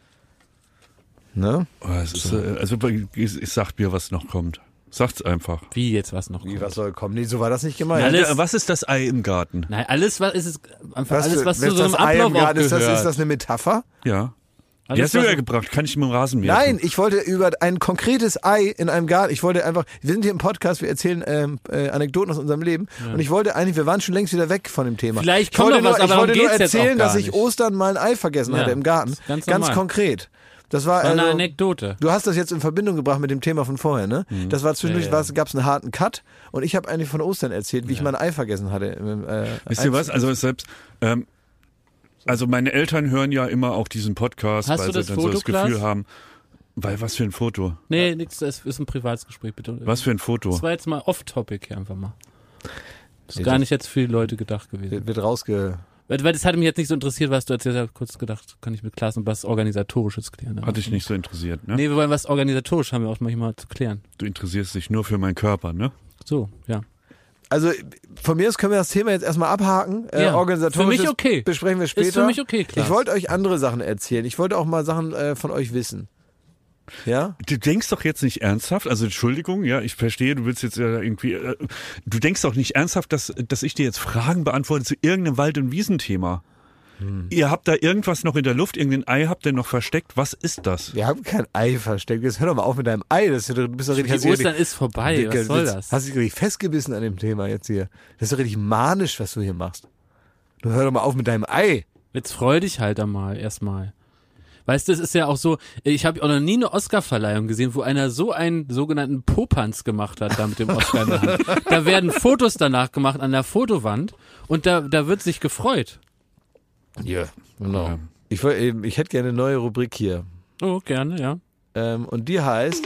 ne? Oh, es ist, äh, also ich, ich sagt mir, was noch kommt. Sagt's einfach. Wie jetzt was noch Wie, kommt. was soll kommen? Nee, so war das nicht gemeint. Alles- Äh, Was ist das Ei im Garten? Nein, alles was ist es einfach Was alles für- was wenn zu so einem das Ei im Ablauf auch Garten ist, das, gehört. ist das eine Metapher? Ja. Die Alles, hast du was- ja gebracht. Kann ich im Rasen mähen? Nein, ich wollte über ein konkretes Ei in einem Garten. Ich wollte einfach, wir sind hier im Podcast, wir erzählen ähm, äh, Anekdoten aus unserem Leben. Und ich wollte eigentlich, wir waren schon längst wieder weg von dem Thema. Vielleicht ich kommt wollte noch was, nur, aber ich wollte darum nur geht's jetzt erzählen, auch dass gar ich nicht. Ostern mal ein Ei vergessen Ja, hatte im Garten. ist ganz Ganz normal. konkret. Das war war eine also, Anekdote. du hast das jetzt in Verbindung gebracht mit dem Thema von vorher, ne? Das war zwischendurch, Ja, ja. gab es einen harten Cut und ich habe eigentlich von Ostern erzählt, wie ich mein Ei vergessen hatte. Äh, Wisst ihr was? Also selbst, ähm, also meine Eltern hören ja immer auch diesen Podcast, Hast weil du sie das dann so Foto, das Gefühl Klaas? haben. Weil was für ein Foto? Nee, nix, das ist ein privates Gespräch, bitte. Was für ein Foto? Das war jetzt mal off-topic hier einfach mal. Das ist Nee, gar das- nicht jetzt für die Leute gedacht gewesen. wird, wird rausge... Weil, weil das hatte mich jetzt nicht so interessiert, was du erzählt hast. Kurz gedacht, kann ich mit Klaas und was Organisatorisches klären. Hat dich nicht so interessiert, ne? Nee, wir wollen was organisatorisch haben wir auch manchmal zu klären. Du interessierst dich nur für meinen Körper, ne? So, ja. Also von mir aus können wir das Thema jetzt erstmal abhaken. Äh, Ja, organisatorisch für mich okay. besprechen wir später. Ist für mich okay, Klaas. Ich wollte euch andere Sachen erzählen. Ich wollte auch mal Sachen äh, von euch wissen. Ja? Du denkst doch jetzt nicht ernsthaft, also Entschuldigung, ja, ich verstehe, du willst jetzt ja irgendwie, äh, du denkst doch nicht ernsthaft, dass, dass ich dir jetzt Fragen beantworte zu irgendeinem Wald- und Wiesenthema. Hm. Ihr habt da irgendwas noch in der Luft, irgendein Ei habt ihr noch versteckt, was ist das? Wir haben kein Ei versteckt. Jetzt hör doch mal auf mit deinem Ei. Das ist, ja- du bist doch richtig, hast Die dich Ostern richtig, ist vorbei, Dicke, was soll jetzt das? Hast dich richtig festgebissen an dem Thema jetzt hier. Das ist doch richtig manisch, was du hier machst. Du hör doch mal auf mit deinem Ei. Jetzt freu dich halt einmal erstmal. Weißt du, es ist ja auch so, ich habe auch noch nie eine Oscar-Verleihung gesehen, wo einer so einen sogenannten Popanz gemacht hat, da mit dem Oscar in der Hand. Da werden Fotos danach gemacht an der Fotowand und da, da wird sich gefreut. Ja, genau. Ja. Ich, wollt- eben, ich hätte gerne eine neue Rubrik hier. Oh, gerne, ja. Ähm, und die heißt...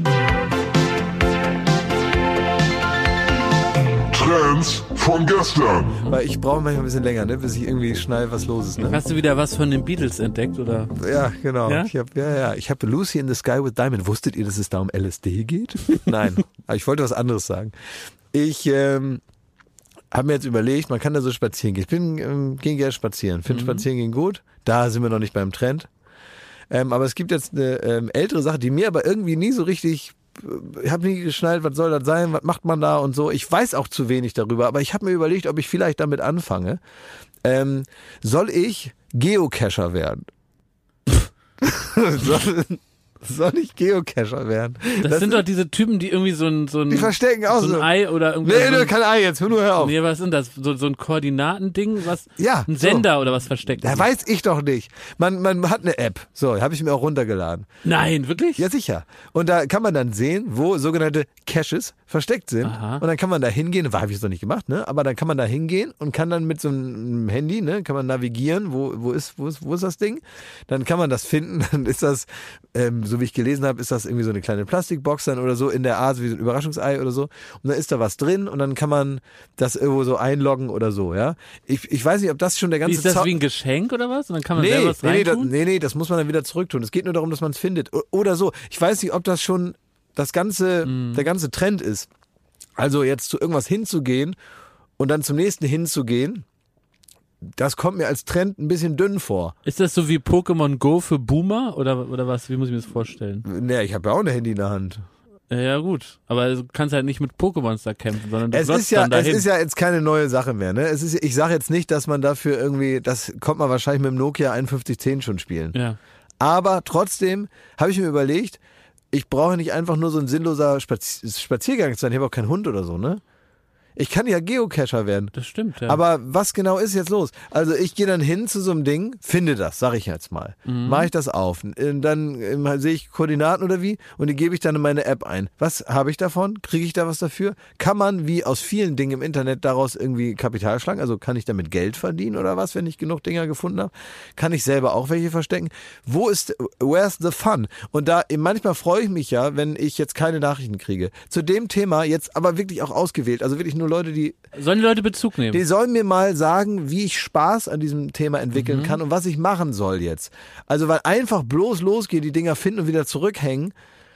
Trends von gestern. Weil ich brauche manchmal ein bisschen länger, ne, bis ich irgendwie schnall, was los ist. Ne? Hast du wieder was von den Beatles entdeckt, oder? Ja, genau. Ja? Ich habe ja, ja. Ich habe Lucy in the Sky with Diamond. Wusstet ihr, dass es da um L S D geht? Nein, aber ich wollte was anderes sagen. Ich ähm, habe mir jetzt überlegt, man kann da so spazieren gehen. Ich bin ähm, ging gerne spazieren. Finde Mhm. spazieren gehen gut. Da sind wir noch nicht beim Trend. Ähm, aber es gibt jetzt eine ähm, ältere Sache, die mir aber irgendwie nie so richtig, ich habe nie geschnallt, was soll das sein, was macht man da und so. Ich weiß auch zu wenig darüber, aber ich habe mir überlegt, ob ich vielleicht damit anfange. Ähm, soll ich Geocacher werden? soll, soll ich Geocacher werden? Das, sind doch diese Typen, die irgendwie so ein, so ein, Die verstecken auch so ein so. Ei oder irgendwie. Nee, so nee, ein, kein Ei jetzt, hör nur hör auf. nee, was sind das? So, so ein Koordinatending, was? Ja, Ein so. Sender oder was versteckt? Da weiß ich doch nicht. Man, man hat eine App. So, habe ich mir auch runtergeladen. Nein, wirklich? Ja, sicher. Und da kann man dann sehen, wo sogenannte Caches versteckt sind. Aha. Und dann kann man da hingehen, habe ich jetzt noch nicht gemacht, ne? Aber dann kann man da hingehen und kann dann mit so einem Handy, ne, kann man navigieren, wo, wo ist, wo ist, wo ist das Ding? Dann kann man das finden, dann ist das, ähm, so wie ich gelesen habe, ist das irgendwie so eine kleine Plastikbox dann oder so in der Art wie so ein Überraschungsei oder so. Und dann ist da was drin und dann kann man das irgendwo so einloggen oder so, ja? Ich, ich weiß nicht, ob das schon der Wie ganze ist das Zau- wie ein Geschenk oder was? Und dann kann man Nee, selber was nee, nee, das, reintun? nee, nee, das muss man dann wieder zurücktun. Es geht nur darum, dass man es findet. O- Oder so. Ich weiß nicht, ob das schon das ganze, Mm. der ganze Trend ist. Also jetzt zu irgendwas hinzugehen und dann zum nächsten hinzugehen, das kommt mir als Trend ein bisschen dünn vor. Ist das so wie Pokémon Go für Boomer oder, oder was? Wie muss ich mir das vorstellen? Nee, ich habe ja auch ein Handy in der Hand. Ja, ja, gut. Aber du kannst halt nicht mit Pokémons da kämpfen, sondern du Es glotzt ist ja, dann dahin. es ist ja jetzt keine neue Sache mehr, ne? Es ist, ich sage jetzt nicht, dass man dafür irgendwie, das kommt man wahrscheinlich mit dem Nokia einundfünfzig zehn schon spielen. ja. Aber trotzdem habe ich mir überlegt, ich brauche nicht einfach nur so ein sinnloser Spazi- Spaziergang sein. Ich habe auch keinen Hund oder so, ne? Ich kann ja Geocacher werden. Das stimmt, ja. Aber was genau ist jetzt los? Also ich gehe dann hin zu so einem Ding, finde das, sag ich jetzt mal. Mhm. Mache ich das auf. Und dann ähm, sehe ich Koordinaten oder wie und die gebe ich dann in meine App ein. Was habe ich davon? Kriege ich da was dafür? Kann man wie aus vielen Dingen im Internet daraus irgendwie Kapital schlagen? Also kann ich damit Geld verdienen oder was, wenn ich genug Dinger gefunden habe? Kann ich selber auch welche verstecken? Wo ist, where's the fun? Und da manchmal freue ich mich ja, wenn ich jetzt keine Nachrichten kriege. Zu dem Thema jetzt aber wirklich auch ausgewählt. Also wirklich nur Leute, die Sollen die Leute Bezug nehmen? die sollen mir mal sagen, wie ich Spaß an diesem Thema entwickeln Mhm. kann und was ich machen soll jetzt. Also weil einfach bloß losgehen, die Dinger finden und wieder zurückhängen.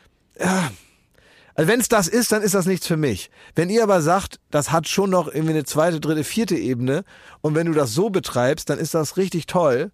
Ja. Also wenn es das ist, dann ist das nichts für mich. Wenn ihr aber sagt, das hat schon noch irgendwie eine zweite, dritte, vierte Ebene und wenn du das so betreibst, dann ist das richtig toll.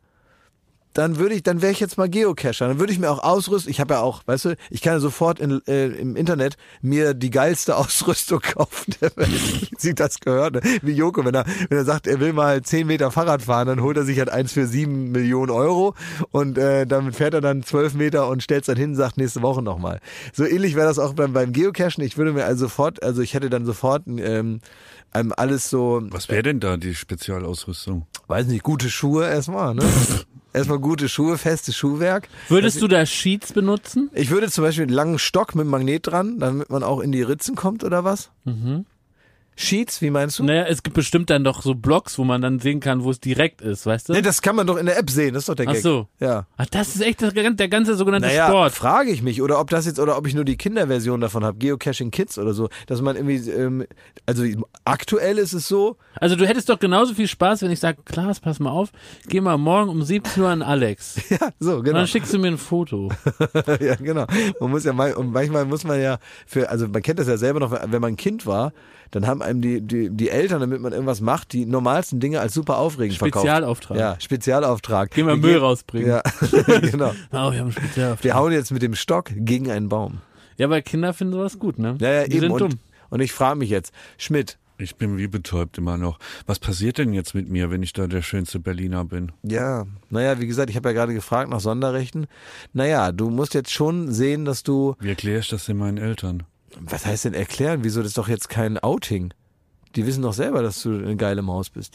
Dann würde ich, dann wäre ich jetzt mal Geocacher. Dann würde ich mir auch ausrüsten. Ich habe ja auch, weißt du, ich kann ja sofort in, äh, im Internet mir die geilste Ausrüstung kaufen der Welt. Sie das gehört, ne? Wie Joko, wenn er, wenn er sagt, er will mal zehn Meter Fahrrad fahren, dann holt er sich halt eins für sieben Millionen Euro und äh, damit fährt er dann zwölf Meter und stellt es dann hin und sagt nächste Woche nochmal. So ähnlich wäre das auch beim, beim Geocachen. Ich würde mir also sofort, also ich hätte dann sofort ähm, ähm, alles so, Was wäre denn da die Spezialausrüstung? weiß nicht, gute Schuhe erstmal, ne? Erstmal gute Schuhe, festes Schuhwerk. Würdest du da Sheets benutzen? Ich würde zum Beispiel einen langen Stock mit einem Magnet dran, damit man auch in die Ritzen kommt oder was? Mhm. Sheets, wie meinst du? Naja, es gibt bestimmt dann doch so Blogs, wo man dann sehen kann, wo es direkt ist, weißt du? Nee, das kann man doch in der App sehen, das ist doch der Ach Gag. so. Ja. Ach, das ist echt das, der ganze sogenannte Naja, Sport. frage ich mich, oder ob das jetzt, oder ob ich nur die Kinderversion davon habe, Geocaching Kids oder so, dass man irgendwie, ähm, also aktuell ist es so, Also du hättest doch genauso viel Spaß, wenn ich sage, Klaas, pass mal auf, geh mal morgen um siebzehn Uhr an Alex. ja, so, Und genau. dann schickst du mir ein Foto. ja, genau. Man muss ja mal, und manchmal muss man ja für, also man kennt das ja selber noch, wenn man ein Kind war, dann haben einem die, die, die Eltern, damit man irgendwas macht, die normalsten Dinge als super aufregend verkauft. Spezialauftrag. Ja, Spezialauftrag. Geh mal Wir Müll gehen- rausbringen. Ja, genau. Oh, wir haben einen Spezialauftrag. Wir hauen jetzt mit dem Stock gegen einen Baum. Ja, weil Kinder finden sowas gut, ne? Ja, ja, Die eben. sind Und, dumm. und ich frage mich jetzt, Schmidt, Ich bin wie betäubt immer noch. Was passiert denn jetzt mit mir, wenn ich da der schönste Berliner bin? ja, naja, wie gesagt, ich habe ja gerade gefragt nach Sonderrechten. Naja, du musst jetzt schon sehen, dass du, Wie erkläre ich das denn meinen Eltern? was heißt denn erklären? Wieso, das ist doch jetzt kein Outing? Die wissen doch selber, dass du eine geile Maus bist.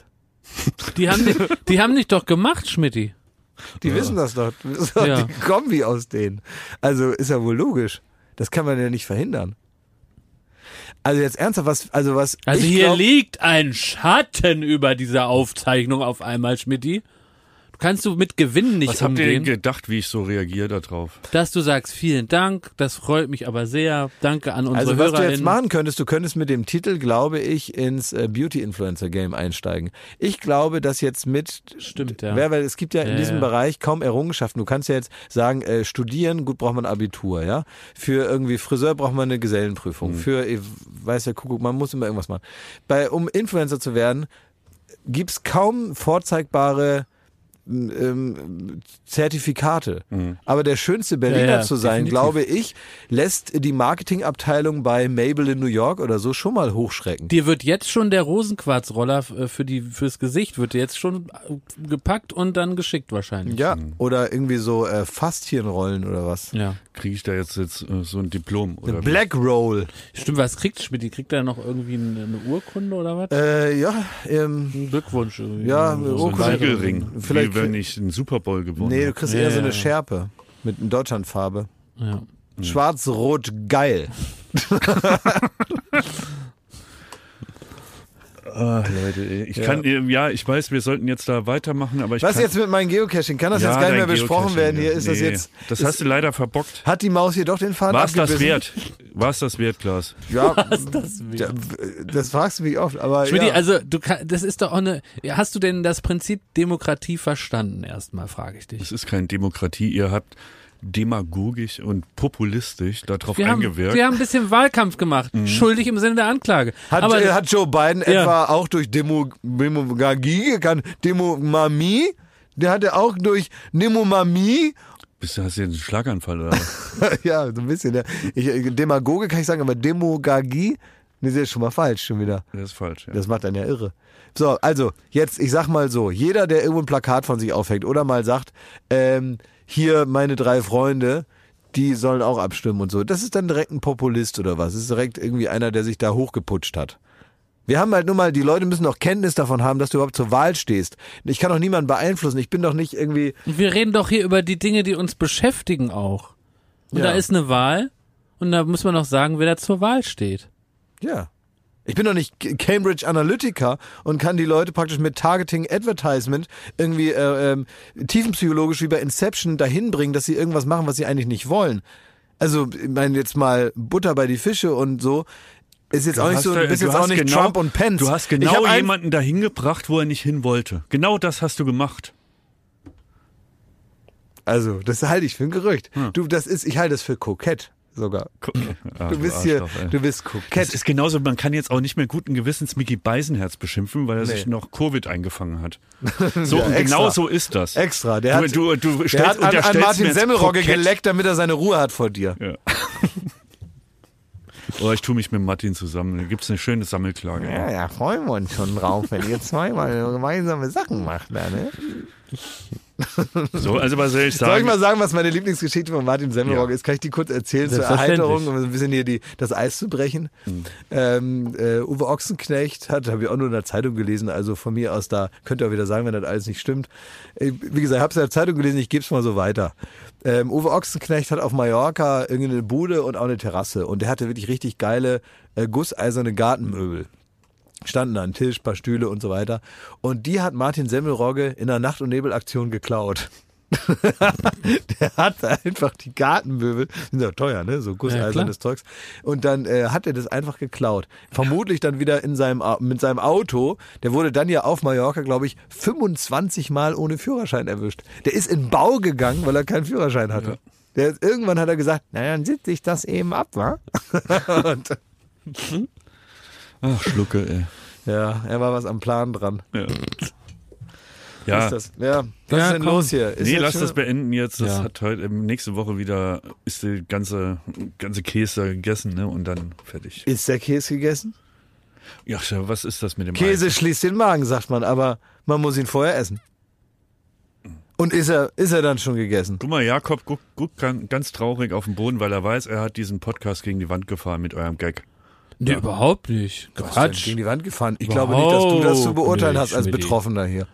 Die haben, die, die haben dich doch gemacht, Schmidti. Die ja. wissen das doch. Die, wissen doch Ja. die Kombi aus denen. Also ist ja wohl logisch. Das kann man ja nicht verhindern. Also jetzt ernsthaft, was, also was. Also ich hier glaub, liegt ein Schatten über dieser Aufzeichnung auf einmal, Schmidti. Kannst du mit Gewinnen nicht Was habt ihr denn umgehen, gedacht, wie ich so reagiere da drauf? dass du sagst, vielen Dank, das freut mich aber sehr, danke an unsere Also was du jetzt HörerInnen. machen könntest, du könntest mit dem Titel, glaube ich, ins äh, Beauty-Influencer-Game einsteigen. Ich glaube, dass jetzt mit, Stimmt, ja. Wer, weil es gibt ja in Ja, diesem ja. Bereich kaum Errungenschaften. Du kannst ja jetzt sagen, äh, studieren, gut, braucht man Abitur, ja. Für irgendwie Friseur braucht man eine Gesellenprüfung. Mhm. Für, ich weiß ja, Kuckuck, man muss immer irgendwas machen. Bei, um Influencer zu werden, gibt's kaum vorzeigbare ähm, Zertifikate. Mhm. Aber der schönste Berliner Ja, ja, zu sein, definitiv. glaube ich, lässt die Marketingabteilung bei Mabel in New York oder so schon mal hochschrecken. Dir wird jetzt schon der Rosenquarzroller äh, für die fürs Gesicht wird dir jetzt schon äh, gepackt und dann geschickt wahrscheinlich. Ja, oder irgendwie so äh, Faszienrollen oder was. Ja. Kriege ich da jetzt, jetzt äh, so ein Diplom? Eine Oder Black Roll. Stimmt, was kriegt Schmidti? Kriegt er noch irgendwie eine, eine Urkunde oder was? Äh, ja, ähm, Ein Glückwunsch. irgendwie. Ja, so, so ein Urkunde. Siegelring, Vielleicht wie wenn ich einen Super Bowl gewonnen nee, du habe. kriegst Ja, eher so ja, eine ja. Schärpe mit einer Deutschlandfarbe. Ja. Schwarz-Rot geil. Ah, Leute, ey, ich Ja. kann, äh, ja, ich weiß, wir sollten jetzt da weitermachen, aber ich Was kann, jetzt mit meinem Geocaching? Kann das ja, jetzt gar nicht mehr dein besprochen Geocaching, werden? Hier ja. ist das Nee, jetzt. Das ist, hast du leider verbockt. Hat die Maus hier doch den Faden War es das abgebissen? wert? War es das wert, Klaas? Ja, das ja, das fragst du mich oft, aber Schmidti, ja. also du kann, das ist doch auch eine. Hast du denn das Prinzip Demokratie verstanden? Erstmal frage ich dich. Es ist keine Demokratie. Ihr habt demagogisch und populistisch darauf Wir haben, eingewirkt. wir haben ein bisschen Wahlkampf gemacht, schuldig im Sinne der Anklage. Hat, aber äh, hat Joe Biden Ja. etwa auch durch Demo, Demagogie gekannt? Demomamie? Der hatte auch durch Nemomamie? Bist du, hast du jetzt einen Schlaganfall oder was? Ja, so ein bisschen. Ja. Ich, Demagoge kann ich sagen, aber Demogagie? Nee, das ist schon mal falsch, schon wieder. Das ist falsch. Ja. Das macht einen ja irre. So, also, jetzt, ich sag mal so, jeder, der irgendwo ein Plakat von sich aufhängt oder mal sagt, ähm, hier meine drei Freunde, die sollen auch abstimmen und so. Das ist dann direkt ein Populist oder was? Das ist direkt irgendwie einer, der sich da hochgeputscht hat. Wir haben halt nur mal, die Leute müssen auch Kenntnis davon haben, dass du überhaupt zur Wahl stehst. Ich kann doch niemanden beeinflussen. Ich bin doch nicht irgendwie. wir reden doch hier über die Dinge, die uns beschäftigen auch. Und Ja. da ist eine Wahl und da muss man auch sagen, wer da zur Wahl steht. Ja. Ich bin doch nicht Cambridge Analytica und kann die Leute praktisch mit Targeting Advertisement irgendwie äh, ähm, tiefenpsychologisch wie bei Inception dahin bringen, dass sie irgendwas machen, was sie eigentlich nicht wollen. Also, ich meine, jetzt mal Butter bei die Fische und so. Ist jetzt Du auch nicht hast so, da- du bist du jetzt auch hast nicht genau- Trump und Pence. Du hast Ich genau hab ein- jemanden dahin gebracht, wo er nicht hin wollte. Genau das hast du gemacht. Also, das halte ich für ein Gerücht. Hm. Du, das ist, ich halte das für kokett sogar. Ah, Du bist hier, Arschloch, ey. du bist Das kokett. ist genauso, man kann jetzt auch nicht mehr guten Gewissens Micky Beisenherz beschimpfen, weil er Nee. sich noch Covid eingefangen hat. So, Ja, und extra. genau so ist das. Extra. Der Du, hat, du, du der stellst, hat an, an unterstellst mir Martin jetzt Semmelrogge kokett. geleckt, damit er seine Ruhe hat vor dir. Ja. Oder ich tue mich mit Martin zusammen. Da gibt es eine schöne Sammelklage. Ja, ja, freuen wir uns schon drauf, wenn ihr zweimal gemeinsame Sachen macht, da, ne? So, also was soll ich sagen? Soll ich mal sagen, was meine Lieblingsgeschichte von Martin Semmelrogge Ja. ist? Kann ich die kurz erzählen zur Selbstverständlich. Erheiterung, um so ein bisschen hier die, das Eis zu brechen? Mhm. Ähm, äh, Uwe Ochsenknecht hat, habe ich auch nur in der Zeitung gelesen, also von mir aus da, könnt ihr auch wieder sagen, wenn das alles nicht stimmt. Äh, Wie gesagt, ich habe es in der Zeitung gelesen, ich gebe es mal so weiter. Ähm, Uwe Ochsenknecht hat auf Mallorca irgendeine Bude und auch eine Terrasse und der hatte wirklich richtig geile äh, gusseiserne Gartenmöbel. Standen da ein Tisch, paar Stühle und so weiter. Und die hat Martin Semmelrogge in einer Nacht- und Nebelaktion geklaut. Der hat einfach die Gartenmöbel, sind ja teuer, ne? So gusseisernes Zeugs. Und dann äh, hat er das einfach geklaut. Vermutlich dann wieder in seinem Au- mit seinem Auto. Der wurde dann ja auf Mallorca, glaube ich, fünfundzwanzig Mal ohne Führerschein erwischt. Der ist in Bau gegangen, weil er keinen Führerschein hatte. Der, irgendwann hat er gesagt, na dann sitze ich das eben ab, wa? Und, Ach, Schlucke, ey. ja, er war was am Plan dran. Ja. Was Ja, ist das? Ja, was Ja, ist denn komm. los hier? Ist nee, jetzt lass schon- das beenden jetzt. Das Ja. hat heute, ähm, nächste Woche wieder, ist die ganze, ganze Käse gegessen, ne? Und dann fertig. Ist der Käse gegessen? Ja, schau, was ist das mit dem Käse Eis? schließt den Magen, sagt man, aber man muss ihn vorher essen. Und ist er, ist er dann schon gegessen? Guck mal, Jakob guckt, guckt ganz, ganz traurig auf den Boden, weil er weiß, er hat diesen Podcast gegen die Wand gefahren mit eurem Gag. Nee, überhaupt nicht. Was denn? Quatsch. Gegen die Wand gefahren. Ich Überhaupt glaube nicht, dass du das zu beurteilen nicht, hast als Schmidti. Betroffener hier.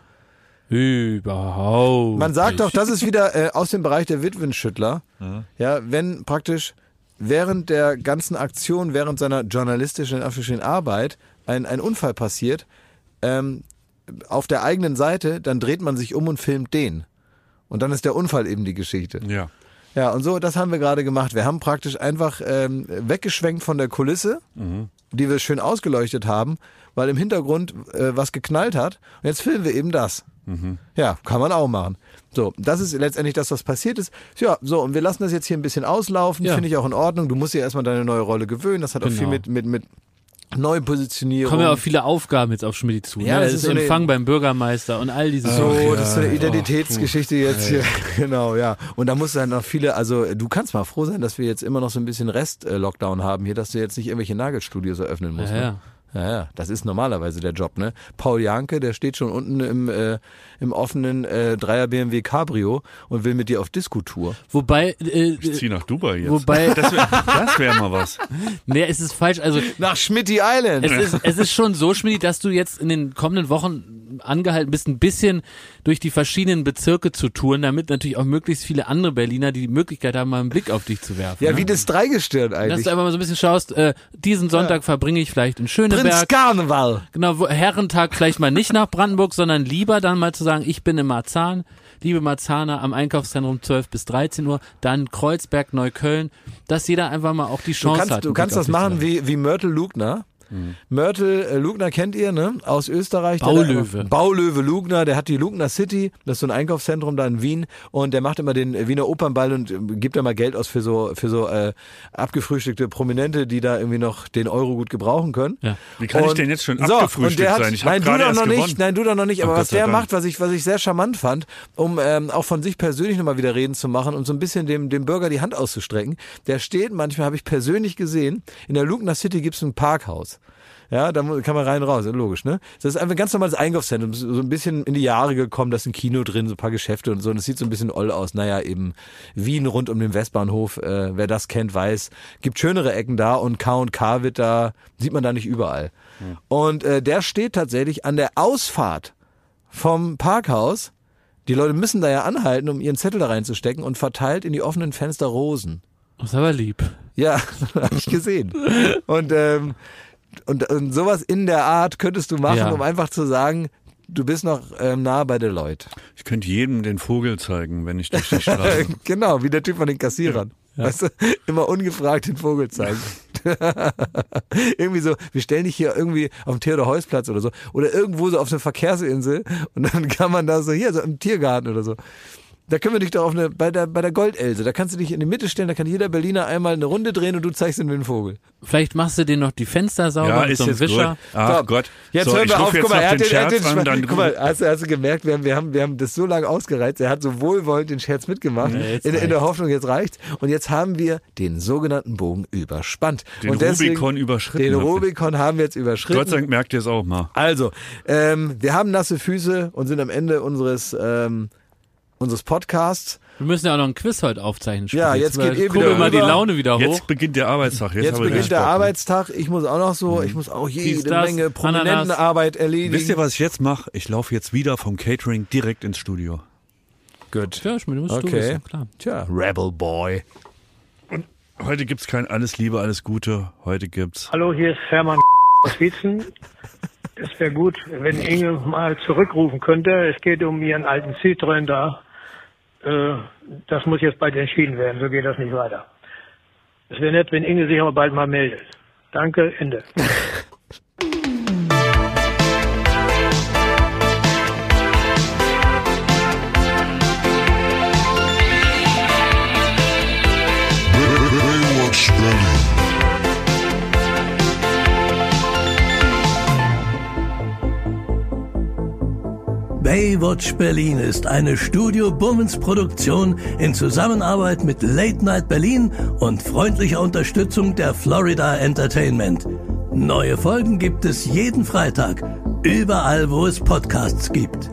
Überhaupt Man sagt nicht. doch, das ist wieder äh, aus dem Bereich der Witwenschüttler. Ja. ja, wenn praktisch während der ganzen Aktion, während seiner journalistischen in Arbeit ein, ein Unfall passiert, ähm, auf der eigenen Seite, dann dreht man sich um und filmt den. Und dann ist der Unfall eben die Geschichte. Ja. Ja, und so, das haben wir gerade gemacht. Wir haben praktisch einfach ähm, weggeschwenkt von der Kulisse, Mhm. die wir schön ausgeleuchtet haben, weil im Hintergrund äh, was geknallt hat. Und jetzt filmen wir eben das. Mhm. Ja, kann man auch machen. So, das ist letztendlich das, was passiert ist. Ja, so, und wir lassen das jetzt hier ein bisschen auslaufen. Ja. Finde ich auch in Ordnung. Du musst dir erstmal deine neue Rolle gewöhnen. Das hat auch Genau. viel mit, mit, mit Neupositionierung. Kommen ja auch viele Aufgaben jetzt auf Schmidt zu. Ja, ne? das Das ist ist so eine- Empfang beim Bürgermeister und all diese So, Sachen. das ist so eine Identitätsgeschichte jetzt hier. Genau, ja. Und da muss dann noch viele, also du kannst mal froh sein, dass wir jetzt immer noch so ein bisschen Rest-Lockdown haben hier, dass du jetzt nicht irgendwelche Nagelstudios eröffnen musst. Ja, ne? ja. Ja, ja, das ist normalerweise der Job, ne? Paul Janke, der steht schon unten im, äh, im offenen äh, Dreier B M W Cabrio und will mit dir auf Disco-Tour. Wobei, äh, Ich zieh nach Dubai jetzt. wobei, Das wäre das wär mal was. nee, es ist falsch. Also Nach Schmitty Island! es ist, es ist schon so, Schmidt, dass du jetzt in den kommenden Wochen angehalten bist, ein bisschen durch die verschiedenen Bezirke zu touren, damit natürlich auch möglichst viele andere Berliner die Möglichkeit haben, mal einen Blick auf dich zu werfen. Ja, ne? wie das Dreigestirn Dass eigentlich. du einfach mal so ein bisschen schaust, äh, diesen Sonntag verbringe ich vielleicht in Schöneberg. Prinz Karneval! Genau, wo- Herrentag vielleicht mal nicht nach Brandenburg, sondern lieber dann mal zu sagen, ich bin in Marzahn, liebe Marzahner am Einkaufszentrum zwölf bis dreizehn Uhr, dann Kreuzberg, Neukölln, dass jeder einfach mal auch die Du Chance kannst, hat. du einen kannst Blick das auf dich zu machen werfen. wie, wie Mörtel Lugner. Mörtel äh, Lugner kennt ihr, ne? Aus Österreich. Der Baulöwe. Da, Baulöwe Lugner, der hat die Lugner City, das ist so ein Einkaufszentrum da in Wien und der macht immer den äh, Wiener Opernball und äh, gibt da mal Geld aus für so für so äh, abgefrühstückte Prominente, die da irgendwie noch den Euro gut gebrauchen können. Ja. Wie kann ich Und- denn jetzt schon so, abgefrühstückt und der hat, sein? Ich habe nein, du gerade doch erst noch gewonnen. nicht, nein, du doch noch nicht, Oh, aber Gott was sei der Dank. macht, was ich was ich sehr charmant fand, um ähm, auch von sich persönlich nochmal wieder reden zu machen und so ein bisschen dem dem Bürger die Hand auszustrecken. Der steht, manchmal habe ich persönlich gesehen, in der Lugner City gibt's ein Parkhaus. Ja, da mu- kann man rein raus, logisch, ne? Das ist einfach ein ganz normales Einkaufszentrum, so so ein bisschen in die Jahre gekommen, da ist ein Kino drin, so ein paar Geschäfte und so, und es sieht so ein bisschen oll aus. Naja, eben Wien rund um den Westbahnhof, äh, wer das kennt, weiß, gibt schönere Ecken da und K und K wird da, sieht man da nicht überall. Und äh, der steht tatsächlich an der Ausfahrt vom Parkhaus, die Leute müssen da ja anhalten, um ihren Zettel da reinzustecken und verteilt in die offenen Fenster Rosen. Das ist aber lieb. Ja, habe ich gesehen. Und, ähm, und, und sowas in der Art könntest du machen, Ja. um einfach zu sagen, du bist noch ähm, nah bei Deloitte. Ich könnte jedem den Vogel zeigen, wenn ich durch die Straße... Genau, wie der Typ von den Kassierern. Weißt du, immer ungefragt den Vogel zeigen. Irgendwie so, wir stellen dich hier irgendwie auf dem Theodor-Heuss-Platz oder so. Oder irgendwo so auf eine Verkehrsinsel und dann kann man da so, hier, so im Tiergarten oder so. Da können wir dich doch auf eine, bei der, bei der Goldelse, da kannst du dich in die Mitte stellen, da kann jeder Berliner einmal eine Runde drehen und du zeigst ihm den Vogel. Vielleicht machst du den noch die Fenster sauber Ja, mit ist so einem jetzt Wischer. gut. Ach So, Gott. Jetzt so, hören ich wir ruf auf, jetzt guck mal, noch er hat den den, er hat Scherz den an, dann guck mal, hast, du- hast du gemerkt, wir haben, wir haben, wir haben das so lange ausgereizt, er hat so wohlwollend den Scherz mitgemacht, Ja, jetzt in, in der reicht's. Hoffnung, jetzt reicht's. Und jetzt haben wir den sogenannten Bogen überspannt. Den und deswegen, Rubikon überschritten. Den habt ihr. Rubikon haben wir jetzt überschritten. Gott sei Dank merkt ihr es auch mal. Also, ähm, wir haben nasse Füße und sind am Ende unseres, ähm, unseres Podcasts. Wir müssen ja auch noch ein Quiz heute aufzeichnen. Ja, Schmidt. jetzt geht eh kurbel wieder mal die rüber. Laune wieder hoch. Jetzt beginnt der Arbeitstag. Jetzt, Jetzt habe ich beginnt richtig der Bock. Arbeitstag. Ich muss auch noch so, ich muss auch jede Dies, das, Menge Prominentenarbeit erledigen. Wisst ihr, was ich jetzt mache? Ich laufe jetzt wieder vom Catering direkt ins Studio. Gut. Ja, Schmidt, musst du Okay. wissen, klar. Tja, Rebel Boy. Heute gibt's kein Alles Liebe, alles Gute. Heute gibt's... Hallo, hier ist Hermann aus Wietzen. Es wäre gut, wenn Inge mal zurückrufen könnte. Es geht um ihren alten Citroën da. Äh, das muss jetzt bald entschieden werden, so geht das nicht weiter. Es wäre nett, wenn Inge sich aber bald mal meldet. Danke, Ende. Baywatch Berlin. Baywatch Berlin ist eine Studio Bummens Produktion in Zusammenarbeit mit Late Night Berlin und freundlicher Unterstützung der Florida Entertainment. Neue Folgen gibt es jeden Freitag, überall wo es Podcasts gibt.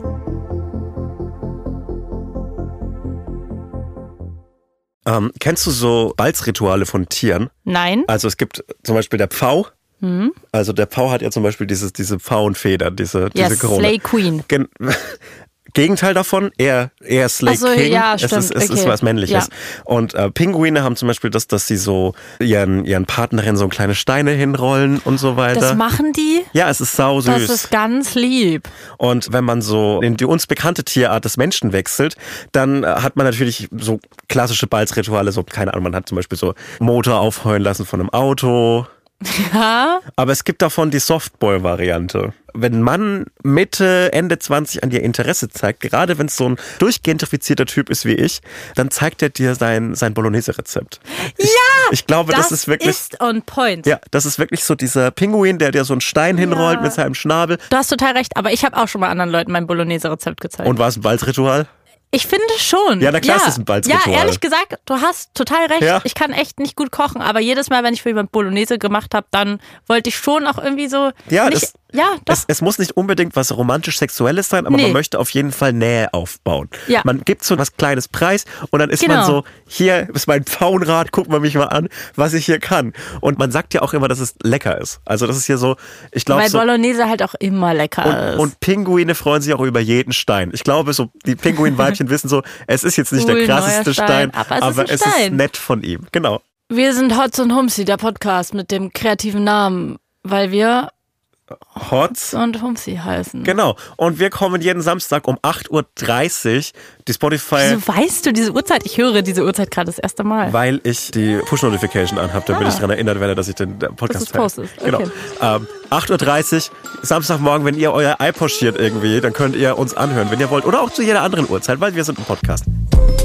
Ähm, kennst du so Balzrituale von Tieren? Nein. Also es gibt zum Beispiel der Pfau, Mhm. Also der Pfau hat ja zum Beispiel dieses, diese Pfauenfedern, diese, ja, diese Krone. Slay Queen. Gen- Gegenteil davon, eher, eher Slay Ach so, King. ja, es stimmt. ist, es Okay. ist was Männliches. Ja. Und äh, Pinguine haben zum Beispiel das, dass sie so ihren, ihren Partnerinnen so kleine Steine hinrollen und so weiter. Das machen die? Ja, es ist sau süß. Das ist ganz lieb. Und wenn man so in die uns bekannte Tierart des Menschen wechselt, dann äh, hat man natürlich so klassische Balzrituale, so, keine Ahnung, man hat zum Beispiel so Motor aufheulen lassen von einem Auto. Ja. Aber es gibt davon die Softball-Variante. Wenn ein Mann Mitte, Ende zwanzig an dir Interesse zeigt, gerade wenn es so ein durchgentrifizierter Typ ist wie ich, dann zeigt er dir sein, sein Bolognese-Rezept. Ja! Ich, ich glaube, das, das ist wirklich... ist on point. Ja, das ist wirklich so dieser Pinguin, der dir so einen Stein hinrollt Ja. mit seinem Schnabel. Du hast total recht, aber ich habe auch schon mal anderen Leuten mein Bolognese-Rezept gezeigt. Und war es ein Balzritual? Ich finde schon. Ja, na klar, es ist ein Balzritual. Ja, ehrlich gesagt, du hast total recht. Ja. Ich kann echt nicht gut kochen, aber jedes Mal, wenn ich für jemand Bolognese gemacht habe, dann wollte ich schon auch irgendwie so Ja, nicht, das, ja, doch. Es, es muss nicht unbedingt was romantisch-sexuelles sein, aber Nee. man möchte auf jeden Fall Nähe aufbauen. Ja. Man gibt so was Kleines Preis und dann ist Genau. man so, hier ist mein Pfauenrad, guck mal mich mal an, was ich hier kann. Und man sagt ja auch immer, dass es lecker ist. Also das ist hier so, ich glaube Weil so... Bolognese halt auch immer lecker ist. Und, und Pinguine freuen sich auch über jeden Stein. Ich glaube, so die Pinguinweibchen wissen so, es ist jetzt nicht Cool, der krasseste neuer Stein, Stein, aber es aber ist ein es ist Stein. nett von ihm. Genau. Wir sind Hotz und Humsi, der Podcast mit dem kreativen Namen, weil wir Hotz und Humsi heißen. Genau. Und wir kommen jeden Samstag um acht Uhr dreißig. Die Spotify... Wieso weißt du diese Uhrzeit? Ich höre diese Uhrzeit gerade das erste Mal. Weil ich die Push-Notification anhabe, damit Ah. ich daran erinnert werde, dass ich den Podcast Dass du's postest. Genau. Okay. Ähm, acht Uhr dreißig, Samstagmorgen, wenn ihr euer Ei pochiert irgendwie, dann könnt ihr uns anhören, wenn ihr wollt. Oder auch zu jeder anderen Uhrzeit, weil wir sind ein Podcast.